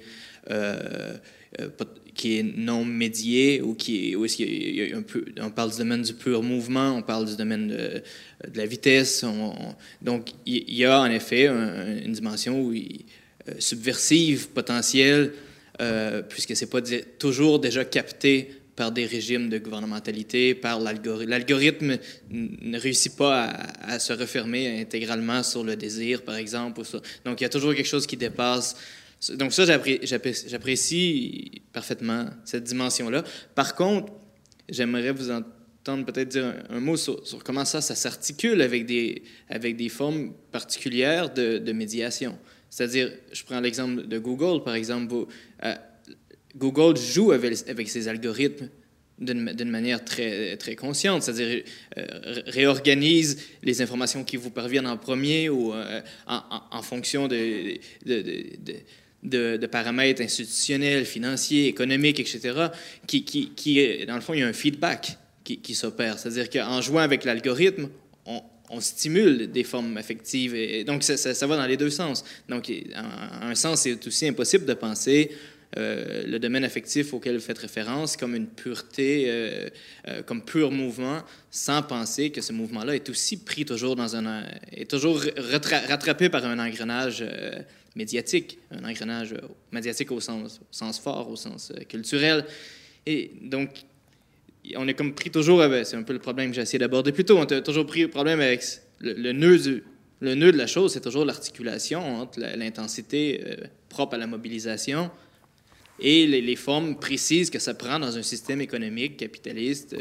Speaker 5: est non médié ou où est-ce qu'il y a un peu, on parle du domaine du pur mouvement, on parle du domaine de la vitesse. Donc, il y a en effet une dimension subversive, potentielle, puisque ce n'est pas toujours déjà capté par des régimes de gouvernementalité, par l'algorithme. L'algorithme ne réussit pas à se refermer intégralement sur le désir, par exemple. Donc, il y a toujours quelque chose qui dépasse. Donc ça, j'apprécie parfaitement cette dimension-là. Par contre, j'aimerais vous entendre peut-être dire un mot sur comment ça s'articule avec des formes particulières de médiation. C'est-à-dire, je prends l'exemple de Google, par exemple. Google joue avec ses algorithmes d'une manière très, très consciente, c'est-à-dire réorganise les informations qui vous parviennent en premier ou en fonction de paramètres institutionnels, financiers, économiques, etc., qui dans le fond, il y a un feedback qui s'opère. C'est-à-dire qu'en jouant avec l'algorithme, on stimule des formes affectives. Et donc, ça va dans les deux sens. Donc, en un sens, c'est aussi impossible de penser le domaine affectif auquel vous faites référence comme une pureté, comme pur mouvement, sans penser que ce mouvement-là est aussi pris toujours est toujours rattrapé par un engrenage médiatique, un engrenage médiatique au sens fort, au sens culturel. Et donc, on est comme pris toujours avec, c'est un peu le problème que j'ai essayé d'aborder plus tôt, on a toujours pris le problème avec le nœud de la chose, c'est toujours l'articulation entre l'intensité propre à la mobilisation et les formes précises que ça prend dans un système économique capitaliste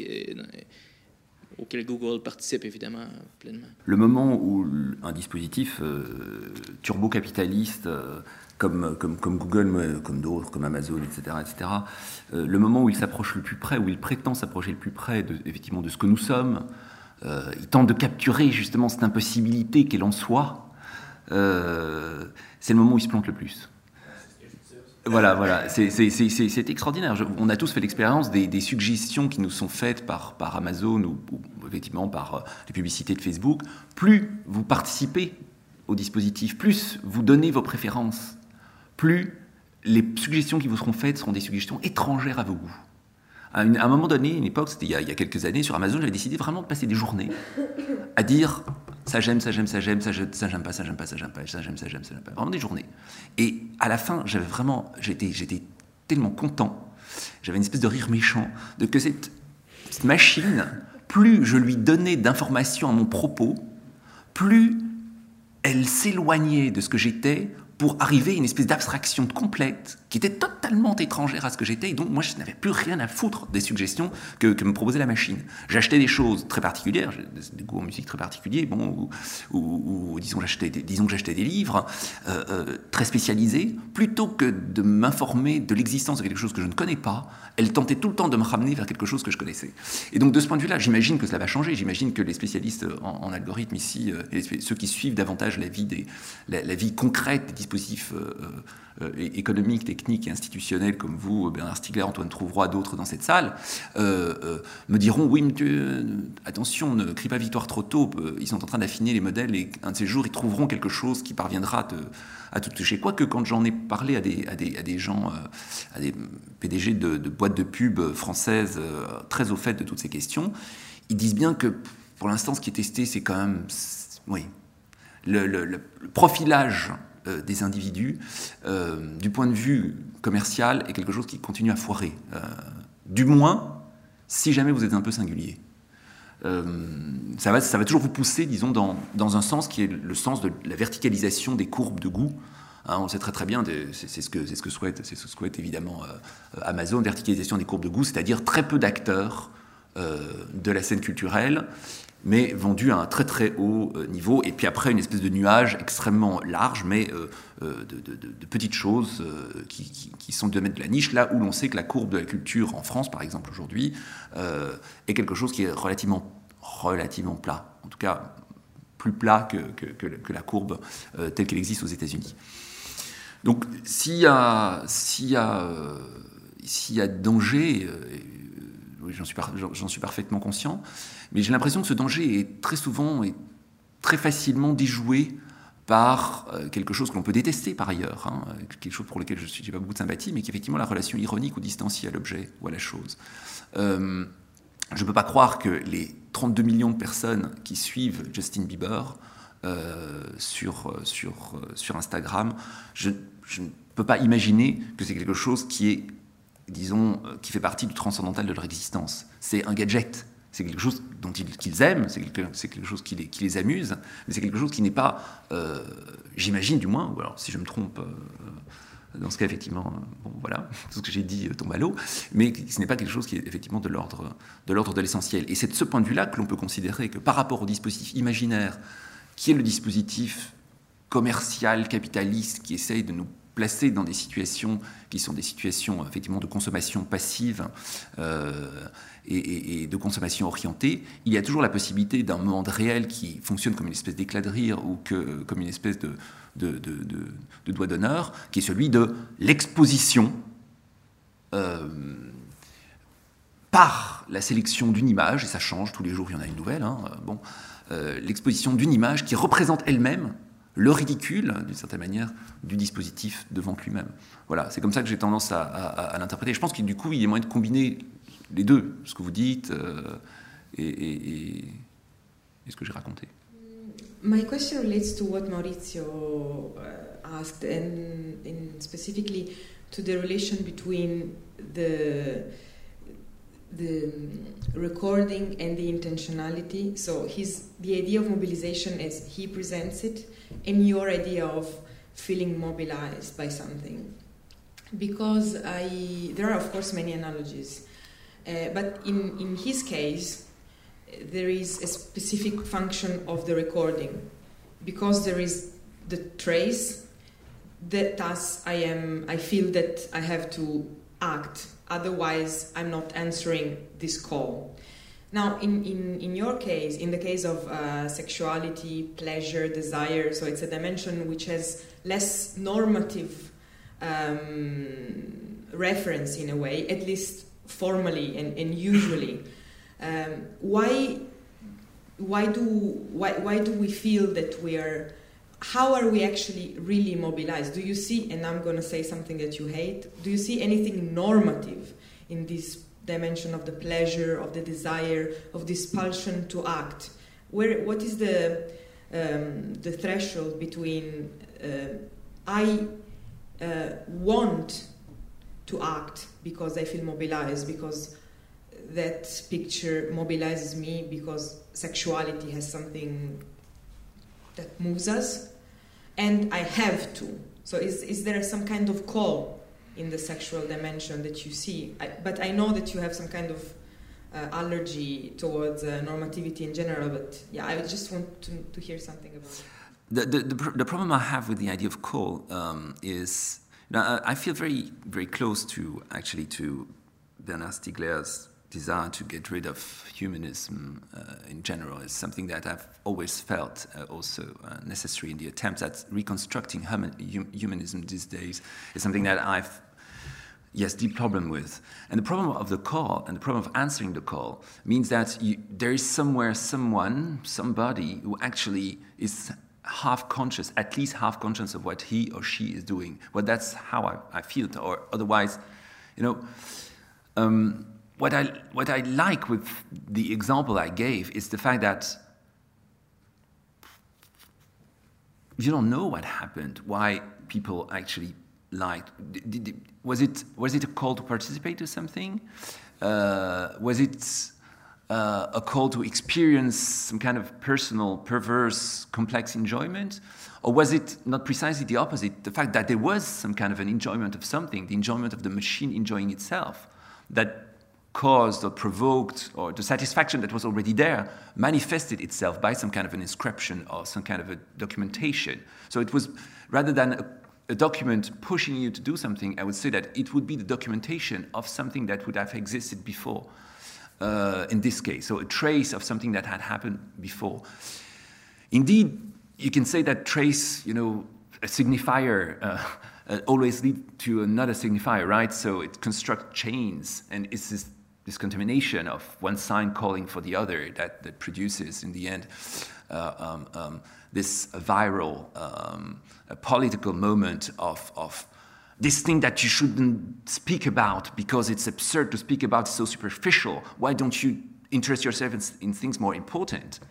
Speaker 5: auquel Google participe évidemment pleinement.
Speaker 1: Le moment où un dispositif turbo-capitaliste comme Google, comme d'autres, comme Amazon, etc., le moment où il s'approche le plus près, où il prétend s'approcher le plus près effectivement de ce que nous sommes, il tente de capturer justement cette impossibilité qu'est en soi, c'est le moment où il se plante le plus. Voilà, c'est extraordinaire. On a tous fait l'expérience des suggestions qui nous sont faites par Amazon ou effectivement par les publicités de Facebook. Plus vous participez au dispositif, plus vous donnez vos préférences, plus les suggestions qui vous seront faites seront des suggestions étrangères à vos goûts. À un moment donné, une époque, c'était il y a quelques années, sur Amazon, j'avais décidé vraiment de passer des journées à dire ça j'aime, ça j'aime, ça j'aime, ça j'aime pas, ça j'aime pas, ça j'aime pas, ça j'aime, ça j'aime, ça j'aime pas. Vraiment des journées. Et à la fin, j'étais tellement content, j'avais une espèce de rire méchant, de que cette machine, plus je lui donnais d'informations à mon propos, plus elle s'éloignait de ce que j'étais pour arriver à une espèce d'abstraction complète qui était totalement étrangère à ce que j'étais, et donc moi je n'avais plus rien à foutre des suggestions que me proposait la machine. J'achetais des choses très particulières, des goûts en musique très particuliers, ou disons que j'achetais des livres très spécialisés, plutôt que de m'informer de l'existence de quelque chose que je ne connais pas, elle tentait tout le temps de me ramener vers quelque chose que je connaissais. Et donc de ce point de vue-là, j'imagine que cela va changer, j'imagine que les spécialistes en algorithme ici, ceux qui suivent davantage la vie concrète des dispositifs économiques, techniques et institutionnelles comme vous, Bernard Stiegler, Antoine Trouvroy, d'autres dans cette salle, me diront oui, monsieur, attention, ne crie pas victoire trop tôt, ils sont en train d'affiner les modèles et un de ces jours ils trouveront quelque chose qui parviendra à tout toucher. Quoique quand j'en ai parlé à des gens, à des PDG de boîtes de pub françaises très au fait de toutes ces questions, ils disent bien que pour l'instant ce qui est testé c'est quand même le profilage des individus du point de vue commercial est quelque chose qui continue à foirer. Du moins, si jamais vous êtes un peu singulier. Ça va toujours vous pousser, disons, dans un sens qui est le sens de la verticalisation des courbes de goût. On le sait très bien, c'est ce que souhaite évidemment Amazon, verticalisation des courbes de goût, c'est-à-dire très peu d'acteurs de la scène culturelle, mais vendus à un très très haut niveau, et puis après une espèce de nuage extrêmement large, mais de petites choses qui sont du domaine de la niche, là où l'on sait que la courbe de la culture en France, par exemple aujourd'hui, est quelque chose qui est relativement plat, en tout cas plus plat que la courbe telle qu'elle existe aux États-Unis. Donc s'il y a danger, oui, j'en suis parfaitement conscient, mais j'ai l'impression que ce danger est très souvent et très facilement déjoué par quelque chose que l'on peut détester par ailleurs, quelque chose pour lequel je n'ai pas beaucoup de sympathie, mais qui est effectivement la relation ironique ou distanciée à l'objet ou à la chose. Je ne peux pas croire que les 32 millions de personnes qui suivent Justin Bieber sur Instagram, je ne peux pas imaginer que c'est quelque chose qui est, disons, qui fait partie du transcendantal de leur existence. C'est un gadget, c'est quelque chose dont qu'ils aiment, c'est quelque chose qui les amuse, mais c'est quelque chose qui n'est pas, j'imagine du moins, ou alors si je me trompe, dans ce cas effectivement, bon voilà, tout ce que j'ai dit tombe à l'eau, mais ce n'est pas quelque chose qui est effectivement de l'ordre de l'essentiel. Et c'est de ce point de vue-là que l'on peut considérer que par rapport au dispositif imaginaire, qui est le dispositif commercial, capitaliste, qui essaye de nous placer dans des situations qui sont des situations effectivement de consommation passive et de consommation orientée, il y a toujours la possibilité d'un monde réel qui fonctionne comme une espèce d'éclat de rire ou comme une espèce de doigt d'honneur, qui est celui de l'exposition par la sélection d'une image, et ça change, tous les jours il y en a une nouvelle, l'exposition d'une image qui représente elle-même le ridicule, d'une certaine manière, du dispositif devant lui-même. Voilà, c'est comme ça que j'ai tendance à l'interpréter. Je pense que du coup, il y a moyen de combiner les deux, ce que vous dites et ce que j'ai raconté.
Speaker 6: My question relates to what Maurizio asked, and specifically to the relation between the recording and the intentionality. So the idea of mobilization as he presents it, and your idea of feeling mobilized by something. Because there are of course many analogies, but in his case, there is a specific function of the recording, because there is the trace that thus I feel that I have to act, otherwise I'm not answering this call. Now in your case, in the case of sexuality, pleasure, desire, so it's a dimension which has less normative reference in a way, at least formally and usually. Why do we feel that we are? How are we actually really mobilized? Do you see? And I'm going to say something that you hate. Do you see anything normative in this dimension of the pleasure, of the desire, of this pulsion to act? What is the threshold between I want to act because I feel mobilized, because that picture mobilizes me, because sexuality has something that moves us, and I have to. So is there some kind of call in the sexual dimension that you see? But I know that you have some kind of allergy towards normativity in general, but yeah, I just want to hear something about it.
Speaker 1: The problem I have with the idea of call is, I feel very, very close to Bernard Stiegler's desire to get rid of humanism in general is something that I've always felt also necessary in the attempt at reconstructing humanism these days is something that I've, yes, deep problem with. And the problem of the call and the problem of answering the call means that there is somewhere somebody who actually is half conscious, at least half conscious of what he or she is doing. Well, that's how I feel it, or otherwise, what I like with the example I gave is the fact that you don't know what happened, why people actually liked. Was it a call to participate to something? Was it a call to experience some kind of personal, perverse, complex enjoyment? Or was it not precisely the opposite, the fact that there was some kind of an enjoyment of something, the enjoyment of the machine enjoying itself, that caused or provoked, or the satisfaction that was already there manifested itself by some kind of an inscription or some kind of a documentation. So it was, rather than a document pushing you to do something, I would say that it would be the documentation of something that would have existed before, in this case. So a trace of something that had happened before. Indeed, you can say that trace, a signifier always leads to another signifier, right? So it constructs chains, and it's this contamination of one sign calling for the other that produces, in the end, this viral political moment of this thing that you shouldn't speak about because it's absurd to speak about, it's so superficial. Why don't you interest yourself in things more important?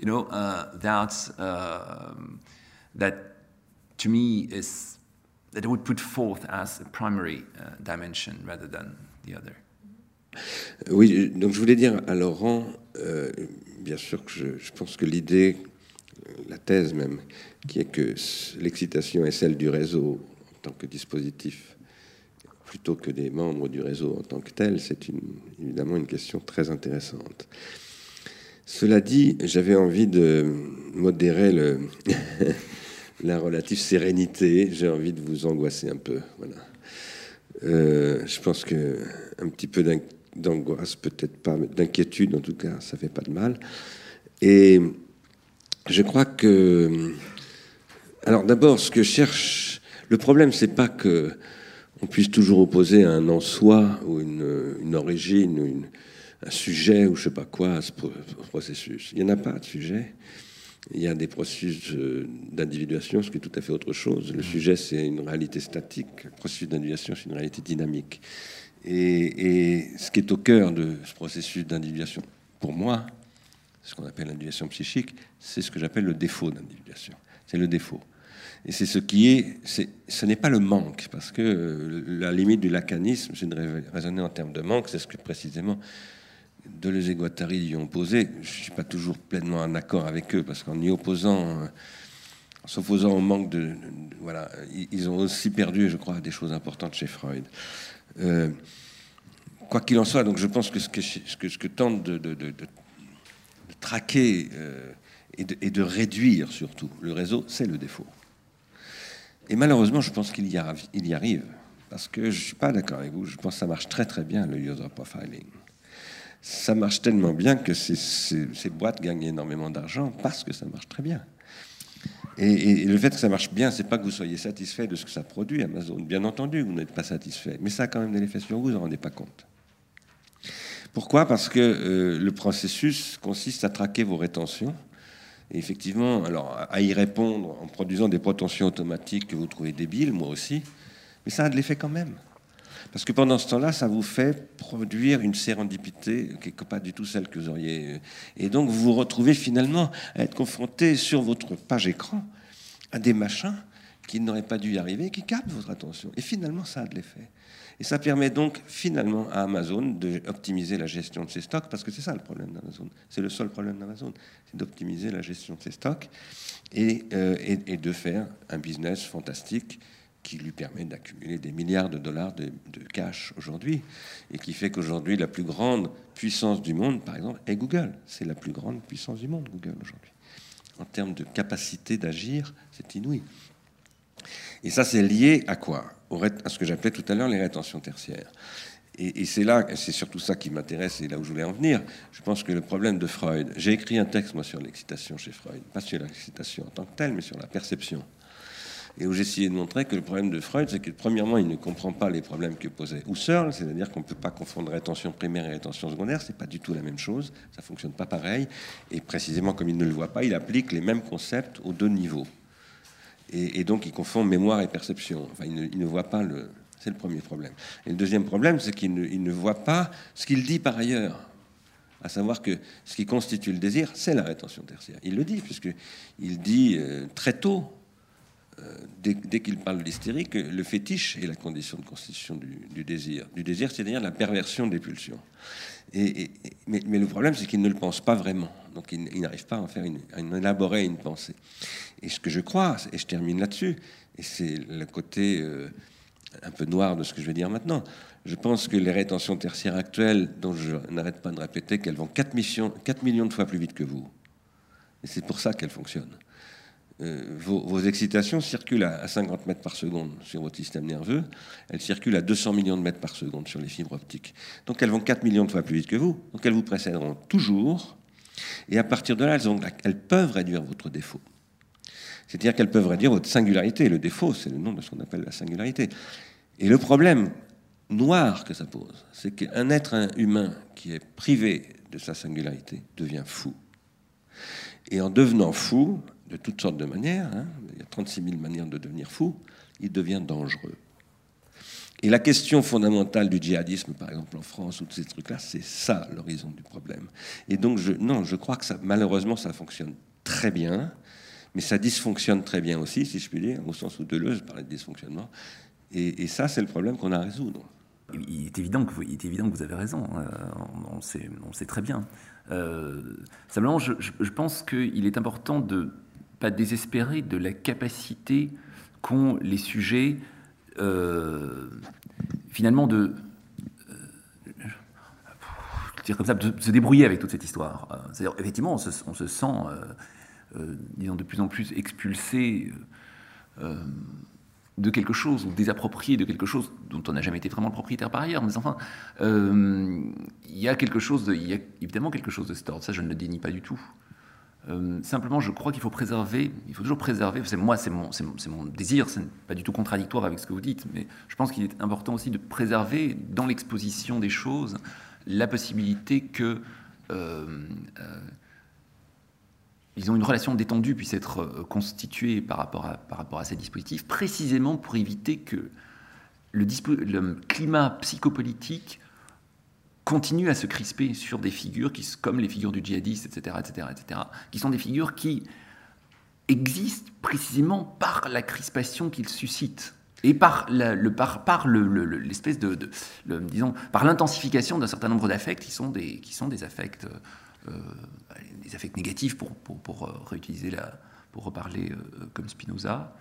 Speaker 1: That to me is that I would put forth as a primary dimension rather than the other.
Speaker 7: Oui, donc je voulais dire à Laurent, bien sûr que je pense que l'idée, la thèse même, qui est que l'excitation est celle du réseau en tant que dispositif, plutôt que des membres du réseau en tant que tel, c'est évidemment une question très intéressante. Cela dit, j'avais envie de modérer la relative sérénité. J'ai envie de vous angoisser un peu. Voilà. Je pense que un petit peu d'angoisse, peut-être pas, mais d'inquiétude en tout cas, ça fait pas de mal. Et je crois que, alors d'abord, ce que cherche, le problème, c'est pas que on puisse toujours opposer un en soi ou une origine ou un sujet ou je sais pas quoi à ce processus. Il n'y en a pas de sujet. Il y a des processus d'individuation, ce qui est tout à fait autre chose. Le sujet, c'est une réalité statique. Le processus d'individuation, c'est une réalité dynamique. Et ce qui est au cœur de ce processus d'individuation, pour moi, ce qu'on appelle l'individuation psychique, c'est ce que j'appelle le défaut d'individuation. C'est le défaut. Et c'est ce n'est pas le manque, parce que la limite du lacanisme, c'est de raisonner en termes de manque, c'est ce que précisément Deleuze et Guattari y ont posé. Je ne suis pas toujours pleinement en accord avec eux, parce qu'en s'opposant au manque voilà, ils ont aussi perdu, je crois, des choses importantes chez Freud. Quoi qu'il en soit, donc je pense que ce que tente de traquer et de réduire surtout le réseau, c'est le défaut. Et malheureusement, je pense qu'il y arrive, parce que je ne suis pas d'accord avec vous. Je pense que ça marche très très bien, le user profiling. Ça marche tellement bien que ces boîtes gagnent énormément d'argent parce que ça marche très bien. Et le fait que ça marche bien, c'est pas que vous soyez satisfait de ce que ça produit, Amazon. Bien entendu, vous n'êtes pas satisfait, mais ça a quand même des effets sur vous, vous en rendez pas compte. Pourquoi ? Parce que le processus consiste à traquer vos rétentions. Et effectivement, alors, à y répondre en produisant des prétentions automatiques que vous trouvez débiles, moi aussi, mais ça a de l'effet quand même. Parce que pendant ce temps-là, ça vous fait produire une sérendipité qui n'est pas du tout celle que vous auriez. Et donc, vous vous retrouvez finalement à être confronté sur votre page écran à des machins qui n'auraient pas dû y arriver, qui captent votre attention. Et finalement, ça a de l'effet. Et ça permet donc finalement à Amazon d'optimiser la gestion de ses stocks, parce que c'est ça le problème d'Amazon. C'est le seul problème d'Amazon, c'est d'optimiser la gestion de ses stocks et de faire un business fantastique qui lui permet d'accumuler des milliards de dollars de cash aujourd'hui, et qui fait qu'aujourd'hui, la plus grande puissance du monde, par exemple, est Google. C'est la plus grande puissance du monde, Google, aujourd'hui. En termes de capacité d'agir, c'est inouï. Et ça, c'est lié à quoi ? À ce que j'appelais tout à l'heure les rétentions tertiaires. Et c'est surtout ça qui m'intéresse, et là où je voulais en venir. Je pense que le problème de Freud... J'ai écrit un texte, moi, sur l'excitation chez Freud. Pas sur l'excitation en tant que telle, mais sur la perception. Et où j'essayais de montrer que le problème de Freud, c'est que, premièrement, il ne comprend pas les problèmes que posait Husserl, c'est-à-dire qu'on ne peut pas confondre rétention primaire et rétention secondaire, c'est pas du tout la même chose, ça fonctionne pas pareil. Et précisément, comme il ne le voit pas, il applique les mêmes concepts aux deux niveaux. Et donc, il confond mémoire et perception. Enfin, il ne voit pas le... C'est le premier problème. Et le deuxième problème, c'est qu'il ne voit pas ce qu'il dit par ailleurs, à savoir que ce qui constitue le désir, c'est la rétention tertiaire. Il le dit, puisqu'il dit très tôt, dès qu'il parle de l'hystérie, que le fétiche est la condition de constitution du désir. Du désir, c'est-à-dire la perversion des pulsions. Mais le problème, c'est qu'il ne le pense pas vraiment. Donc il n'arrive pas à en élaborer une pensée. Et ce que je crois, et je termine là-dessus, et c'est le côté un peu noir de ce que je vais dire maintenant, je pense que les rétentions tertiaires actuelles, dont je n'arrête pas de répéter qu'elles vont 4 millions de fois plus vite que vous. Et c'est pour ça qu'elles fonctionnent. Vos excitations circulent à 50 mètres par seconde sur votre système nerveux. Elles circulent à 200 millions de mètres par seconde sur les fibres optiques. Donc elles vont 4 millions de fois plus vite que vous. Donc elles vous précéderont toujours. Et à partir de là, elles peuvent réduire votre défaut. C'est-à-dire qu'elles peuvent réduire votre singularité. Le défaut, c'est le nom de ce qu'on appelle la singularité. Et le problème noir que ça pose, c'est qu'un être humain qui est privé de sa singularité devient fou. Et en devenant fou, de toutes sortes de manières, il y a 36 000 manières de devenir fou, il devient dangereux. Et la question fondamentale du djihadisme, par exemple en France, ou de ces trucs-là, c'est ça l'horizon du problème. Et donc, je crois que malheureusement, ça fonctionne très bien, mais ça dysfonctionne très bien aussi, si je puis dire, au sens où Deleuze parlait de dysfonctionnement. Et ça, c'est le problème qu'on a à résoudre.
Speaker 1: Il est évident que vous avez raison, on sait très bien. Simplement, je pense qu'il est important de pas désespérer de la capacité qu'ont les sujets finalement de dire comme ça, de se débrouiller avec toute cette histoire. C'est-à-dire, effectivement, on se sent disons, de plus en plus expulsé de quelque chose, ou désapproprié de quelque chose dont on n'a jamais été vraiment le propriétaire par ailleurs. Mais enfin, il y a évidemment quelque chose de cet ordre, ça je ne le dénie pas du tout. Simplement, je crois qu'il faut toujours préserver, c'est mon désir, c'est pas du tout contradictoire avec ce que vous dites, mais je pense qu'il est important aussi de préserver dans l'exposition des choses la possibilité que disons, une relation détendue puisse être constituée par rapport à ces dispositifs, précisément pour éviter que le climat psychopolitique continue à se crisper sur des figures comme les figures du djihadiste, etc., qui sont des figures qui existent précisément par la crispation qu'ils suscitent et par l'espèce disons, par l'intensification d'un certain nombre d'affects qui sont des affects négatifs pour réutiliser pour reparler comme Spinoza.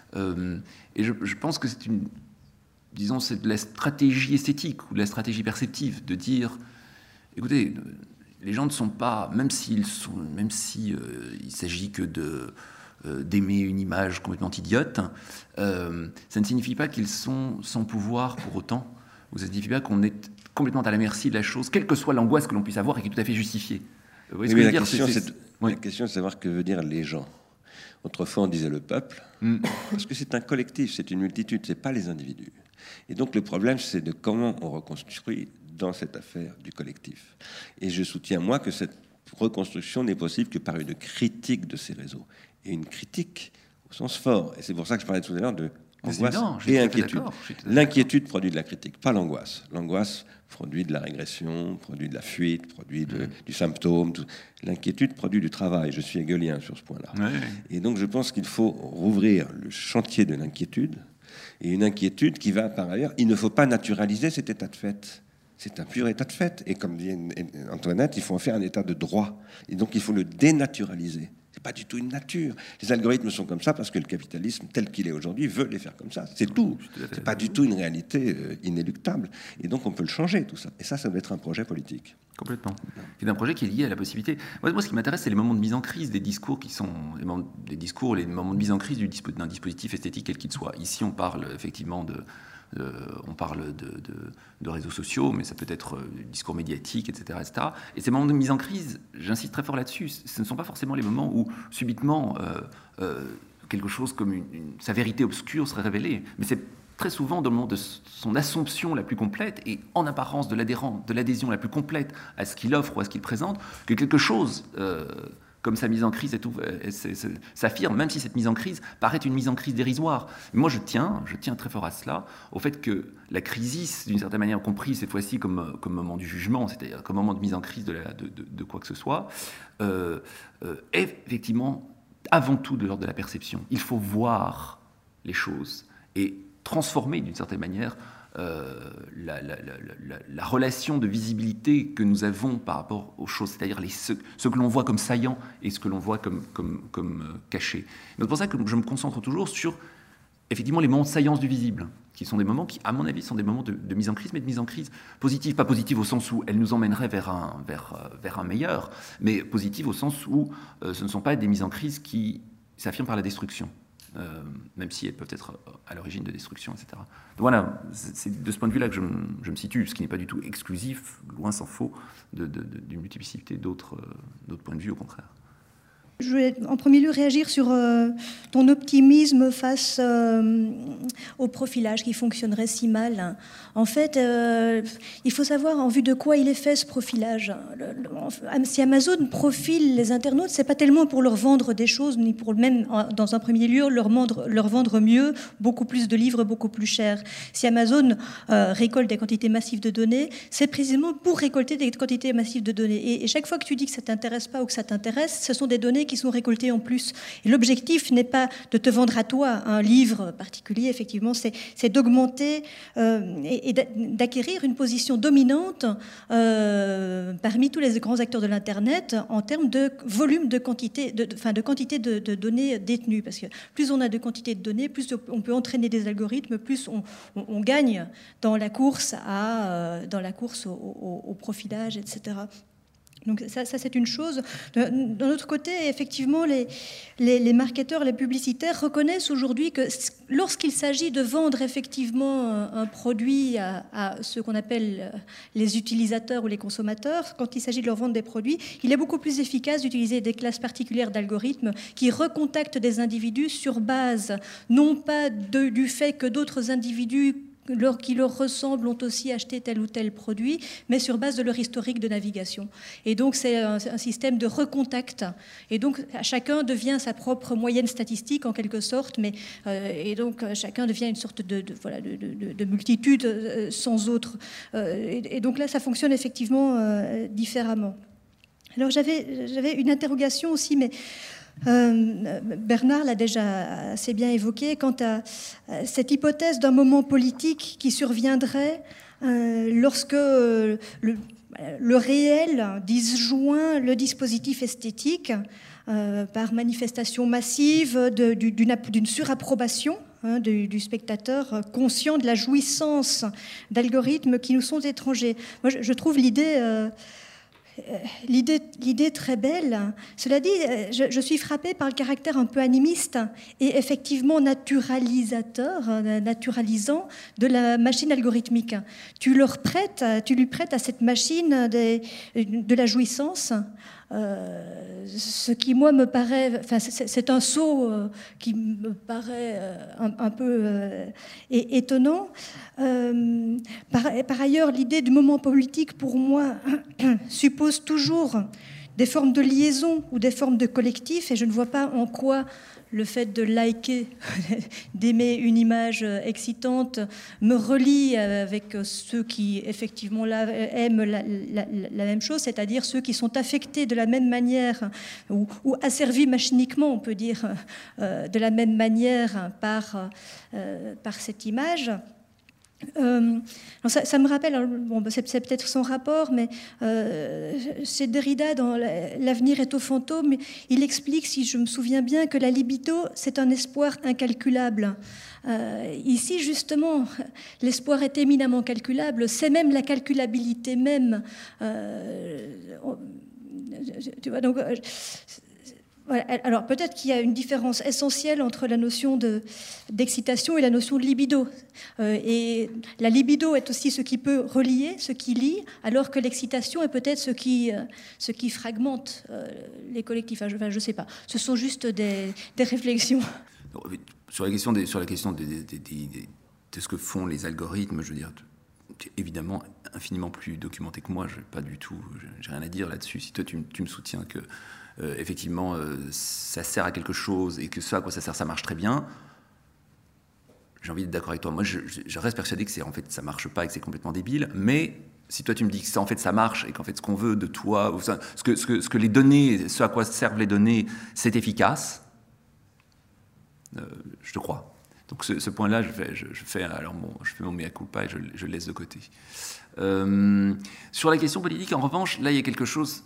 Speaker 1: Et je pense que c'est de la stratégie esthétique ou de la stratégie perceptive de dire, écoutez, les gens ne sont pas, même s'il s'agit que d'aimer une image complètement idiote, ça ne signifie pas qu'ils sont sans pouvoir pour autant, ou ça ne signifie pas qu'on est complètement à la merci de la chose, quelle que soit l'angoisse que l'on puisse avoir et qui est tout à fait justifiée. Vous voyez ce que je veux dire ?
Speaker 7: La question, c'est de savoir que veut dire les gens. Autrefois, on disait le peuple, parce que c'est un collectif, c'est une multitude, c'est pas les individus. Et donc le problème, c'est de comment on reconstruit dans cette affaire du collectif. Et je soutiens, moi, que cette reconstruction n'est possible que par une critique de ces réseaux. Et une critique au sens fort. Et c'est pour ça que je parlais tout à l'heure de angoisse et inquiétude. L'inquiétude produit de la critique, pas l'angoisse. L'angoisse produit de la régression, produit de la fuite, produit du symptôme. L'inquiétude produit du travail. Je suis hegelien sur ce point-là. Ouais. Et donc je pense qu'il faut rouvrir le chantier de l'inquiétude. Et une inquiétude qui va, par ailleurs, il ne faut pas naturaliser cet état de fait. C'est un pur état de fait. Et comme dit Antoinette, il faut en faire un état de droit. Et donc il faut le dénaturaliser. C'est pas du tout une nature. Les algorithmes sont comme ça parce que le capitalisme, tel qu'il est aujourd'hui, veut les faire comme ça. C'est tout. C'est pas du tout une réalité inéluctable. Et donc on peut le changer, tout ça. Et ça doit être un projet politique.
Speaker 1: Complètement. C'est un projet qui est lié à la possibilité. Moi, ce qui m'intéresse, c'est les moments de mise en crise des discours les moments de mise en crise d'un dispositif esthétique quel qu'il soit. Ici, on parle effectivement On parle de réseaux sociaux, mais ça peut être discours médiatique, etc., etc. Et ces moments de mise en crise, j'insiste très fort là-dessus, ce ne sont pas forcément les moments où, subitement, quelque chose comme sa vérité obscure serait révélée. Mais c'est très souvent, dans le moment de son assomption la plus complète, et en apparence de l'adhésion la plus complète à ce qu'il offre ou à ce qu'il présente, que quelque chose... comme sa mise en crise s'affirme, même si cette mise en crise paraît une mise en crise dérisoire. Mais moi, je tiens très fort à cela, au fait que la crisis, d'une certaine manière comprise cette fois-ci comme moment du jugement, c'est-à-dire comme moment de mise en crise de quoi que ce soit, est effectivement avant tout de l'ordre de la perception. Il faut voir les choses et transformer d'une certaine manière la relation de visibilité que nous avons par rapport aux choses, c'est-à-dire ce que l'on voit comme saillant et ce que l'on voit comme caché. Donc c'est pour ça que je me concentre toujours sur effectivement les moments de saillance du visible, qui sont des moments qui, à mon avis, sont des moments de mise en crise, mais de mise en crise positive. Pas positive au sens où elle nous emmènerait vers un meilleur, mais positive au sens où ce ne sont pas des mises en crise qui s'affirment par la destruction. Même si elles peuvent être à l'origine de destruction, etc. Donc voilà, c'est de ce point de vue-là que je me situe, ce qui n'est pas du tout exclusif, loin s'en faut, d'une multiplicité d'autres points de vue, au contraire.
Speaker 8: Je voulais en premier lieu réagir sur ton optimisme face au profilage qui fonctionnerait si mal. En fait, il faut savoir en vue de quoi il est fait ce profilage. Si Amazon profile les internautes, c'est pas tellement pour leur vendre des choses, ni pour même, dans un premier lieu, leur vendre mieux, beaucoup plus de livres, beaucoup plus cher. Si Amazon récolte des quantités massives de données, c'est précisément pour récolter des quantités massives de données. Et chaque fois que tu dis que ça t'intéresse pas ou que ça t'intéresse, ce sont des données qui sont récoltées en plus. Et l'objectif n'est pas de te vendre à toi un livre particulier, effectivement, c'est d'augmenter et d'acquérir une position dominante parmi tous les grands acteurs de l'Internet en termes de volume, de quantité de données détenues. Parce que plus on a de quantité de données, plus on peut entraîner des algorithmes, plus on gagne dans la course au profilage, etc. Donc ça c'est une chose. D'un autre côté, effectivement, les marketeurs, les publicitaires reconnaissent aujourd'hui que lorsqu'il s'agit de vendre effectivement un produit à ceux qu'on appelle les utilisateurs ou les consommateurs, quand il s'agit de leur vendre des produits, il est beaucoup plus efficace d'utiliser des classes particulières d'algorithmes qui recontactent des individus sur base, non pas du fait que d'autres individus qui leur ressemblent ont aussi acheté tel ou tel produit, mais sur base de leur historique de navigation. Et donc, c'est un système de recontact. Et donc, chacun devient sa propre moyenne statistique, en quelque sorte, et donc, chacun devient une sorte de multitude sans autre. Et donc là, ça fonctionne effectivement différemment. Alors, j'avais une interrogation aussi, mais... Bernard l'a déjà assez bien évoqué quant à cette hypothèse d'un moment politique qui surviendrait lorsque le réel disjoint le dispositif esthétique par manifestation massive d'une surapprobation du spectateur conscient de la jouissance d'algorithmes qui nous sont étrangers. Moi, je trouve l'idée très belle. Cela dit, je suis frappée par le caractère un peu animiste et effectivement naturalisant de la machine algorithmique. Tu lui prêtes à cette machine de la jouissance, ce qui, moi, me paraît... Enfin, c'est un saut qui me paraît un peu étonnant. Par ailleurs, l'idée du moment politique, pour moi, suppose toujours des formes de liaison ou des formes de collectif, et je ne vois pas en quoi le fait de liker, d'aimer une image excitante, me relie avec ceux qui, effectivement, aiment la même chose, c'est-à-dire ceux qui sont affectés de la même manière ou asservis machiniquement, on peut dire, de la même manière par cette image. Ça me rappelle, c'est peut-être son rapport, mais chez Derrida, dans L'avenir est au fantôme, il explique, si je me souviens bien, que la libido, c'est un espoir incalculable. Ici, justement, l'espoir est éminemment calculable, c'est même la calculabilité même. Tu vois, donc... Voilà. Alors peut-être qu'il y a une différence essentielle entre la notion d'excitation et la notion de libido. Et la libido est aussi ce qui peut relier, ce qui lie, alors que l'excitation est peut-être ce qui fragmente les collectifs. Enfin, je ne sais pas. Ce sont juste des réflexions.
Speaker 1: Sur la question de ce que font les algorithmes, je veux dire, tu es évidemment infiniment plus documenté que moi. J'ai rien à dire là-dessus. Si toi tu me soutiens que effectivement, ça sert à quelque chose et que ce à quoi ça sert, ça marche très bien, j'ai envie d'être d'accord avec toi. Moi, je reste persuadé que en fait, ça marche pas et que c'est complètement débile. Mais si toi, tu me dis que ça, en fait, ça marche et qu'en fait, ce qu'on veut de toi, ce que les données, ce à quoi servent les données, c'est efficace, je te crois. Donc, ce point-là, je fais mon mea culpa et je le laisse de côté. Sur la question politique, en revanche, là, il y a quelque chose.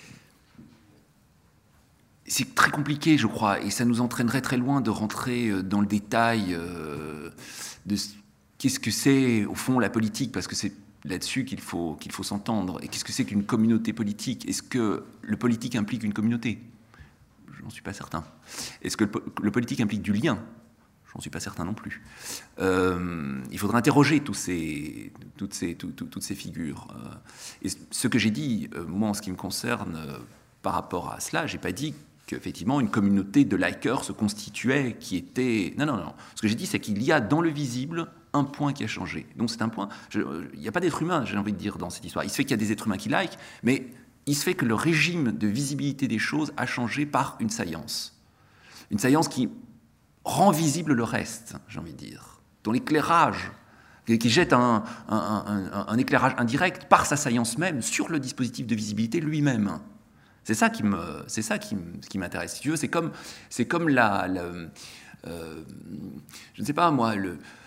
Speaker 1: C'est très compliqué, je crois, et ça nous entraînerait très loin de rentrer dans le détail de qu'est-ce que c'est, au fond, la politique, parce que c'est là-dessus qu'il faut s'entendre. Et qu'est-ce que c'est qu'une communauté politique? Est-ce que le politique implique une communauté? Je n'en suis pas certain. Est-ce que le politique implique du lien? Je n'en suis pas certain non plus. Il faudra interroger toutes ces figures. Et ce que j'ai dit, moi, en ce qui me concerne, par rapport à cela, je n'ai pas dit qu'effectivement une communauté de likers se constituait, qui était... Non. Ce que j'ai dit, c'est qu'il y a dans le visible un point qui a changé. Donc c'est un point... Il n'y a pas d'être humain, j'ai envie de dire, dans cette histoire. Il se fait qu'il y a des êtres humains qui likent, mais il se fait que le régime de visibilité des choses a changé par une saillance. Une saillance qui rend visible le reste, j'ai envie de dire. Dont l'éclairage, qui jette un éclairage indirect par sa saillance même sur le dispositif de visibilité lui-même. C'est ça qui m'intéresse. Si tu veux, c'est comme je ne sais pas moi,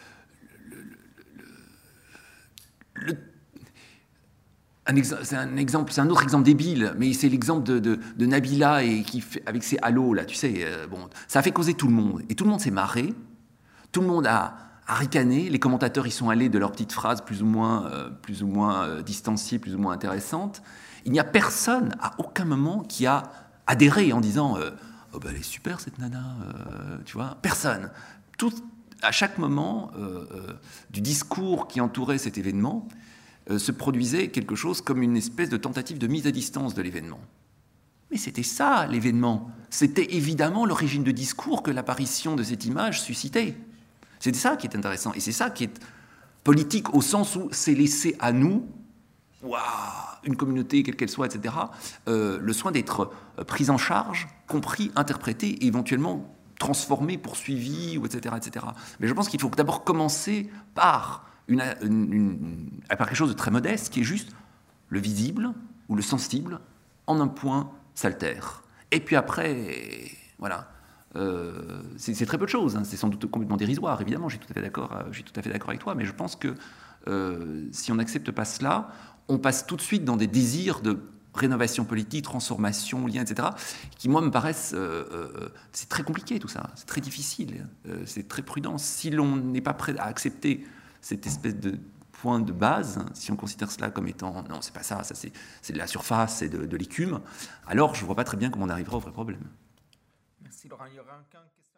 Speaker 1: c'est un autre exemple débile, mais c'est l'exemple de Nabila et qui fait, avec ses halos là, tu sais, ça a fait causer tout le monde et tout le monde s'est marré, tout le monde a ricané, les commentateurs y sont allés de leurs petites phrases plus ou moins distanciées, plus ou moins intéressantes. Il n'y a personne, à aucun moment, qui a adhéré en disant « Oh ben elle est super cette nana tu vois ?» Personne. À chaque moment du discours qui entourait cet événement, se produisait quelque chose comme une espèce de tentative de mise à distance de l'événement. Mais c'était ça, l'événement. C'était évidemment le régime de discours que l'apparition de cette image suscitait. C'était ça qui est intéressant. Et c'est ça qui est politique au sens où c'est laissé à nous, une communauté, quelle qu'elle soit, etc., le soin d'être pris en charge, compris, interprété, et éventuellement transformé, poursuivi, etc., etc. Mais je pense qu'il faut d'abord commencer par quelque chose de très modeste, qui est juste le visible ou le sensible, en un point s'altère. Et puis après, voilà, c'est très peu de choses, hein. C'est sans doute complètement dérisoire, évidemment, je suis tout à fait d'accord avec toi, mais je pense que si on n'accepte pas cela, on passe tout de suite dans des désirs de rénovation politique, transformation, lien, etc., qui, moi, me paraissent... c'est très compliqué, tout ça. C'est très difficile. C'est très prudent. Si l'on n'est pas prêt à accepter cette espèce de point de base, si on considère cela comme étant... Non, c'est pas ça, c'est de la surface, c'est de l'écume, alors je ne vois pas très bien comment on arrivera au vrai problème.
Speaker 3: Merci, Laurent. Il y aura un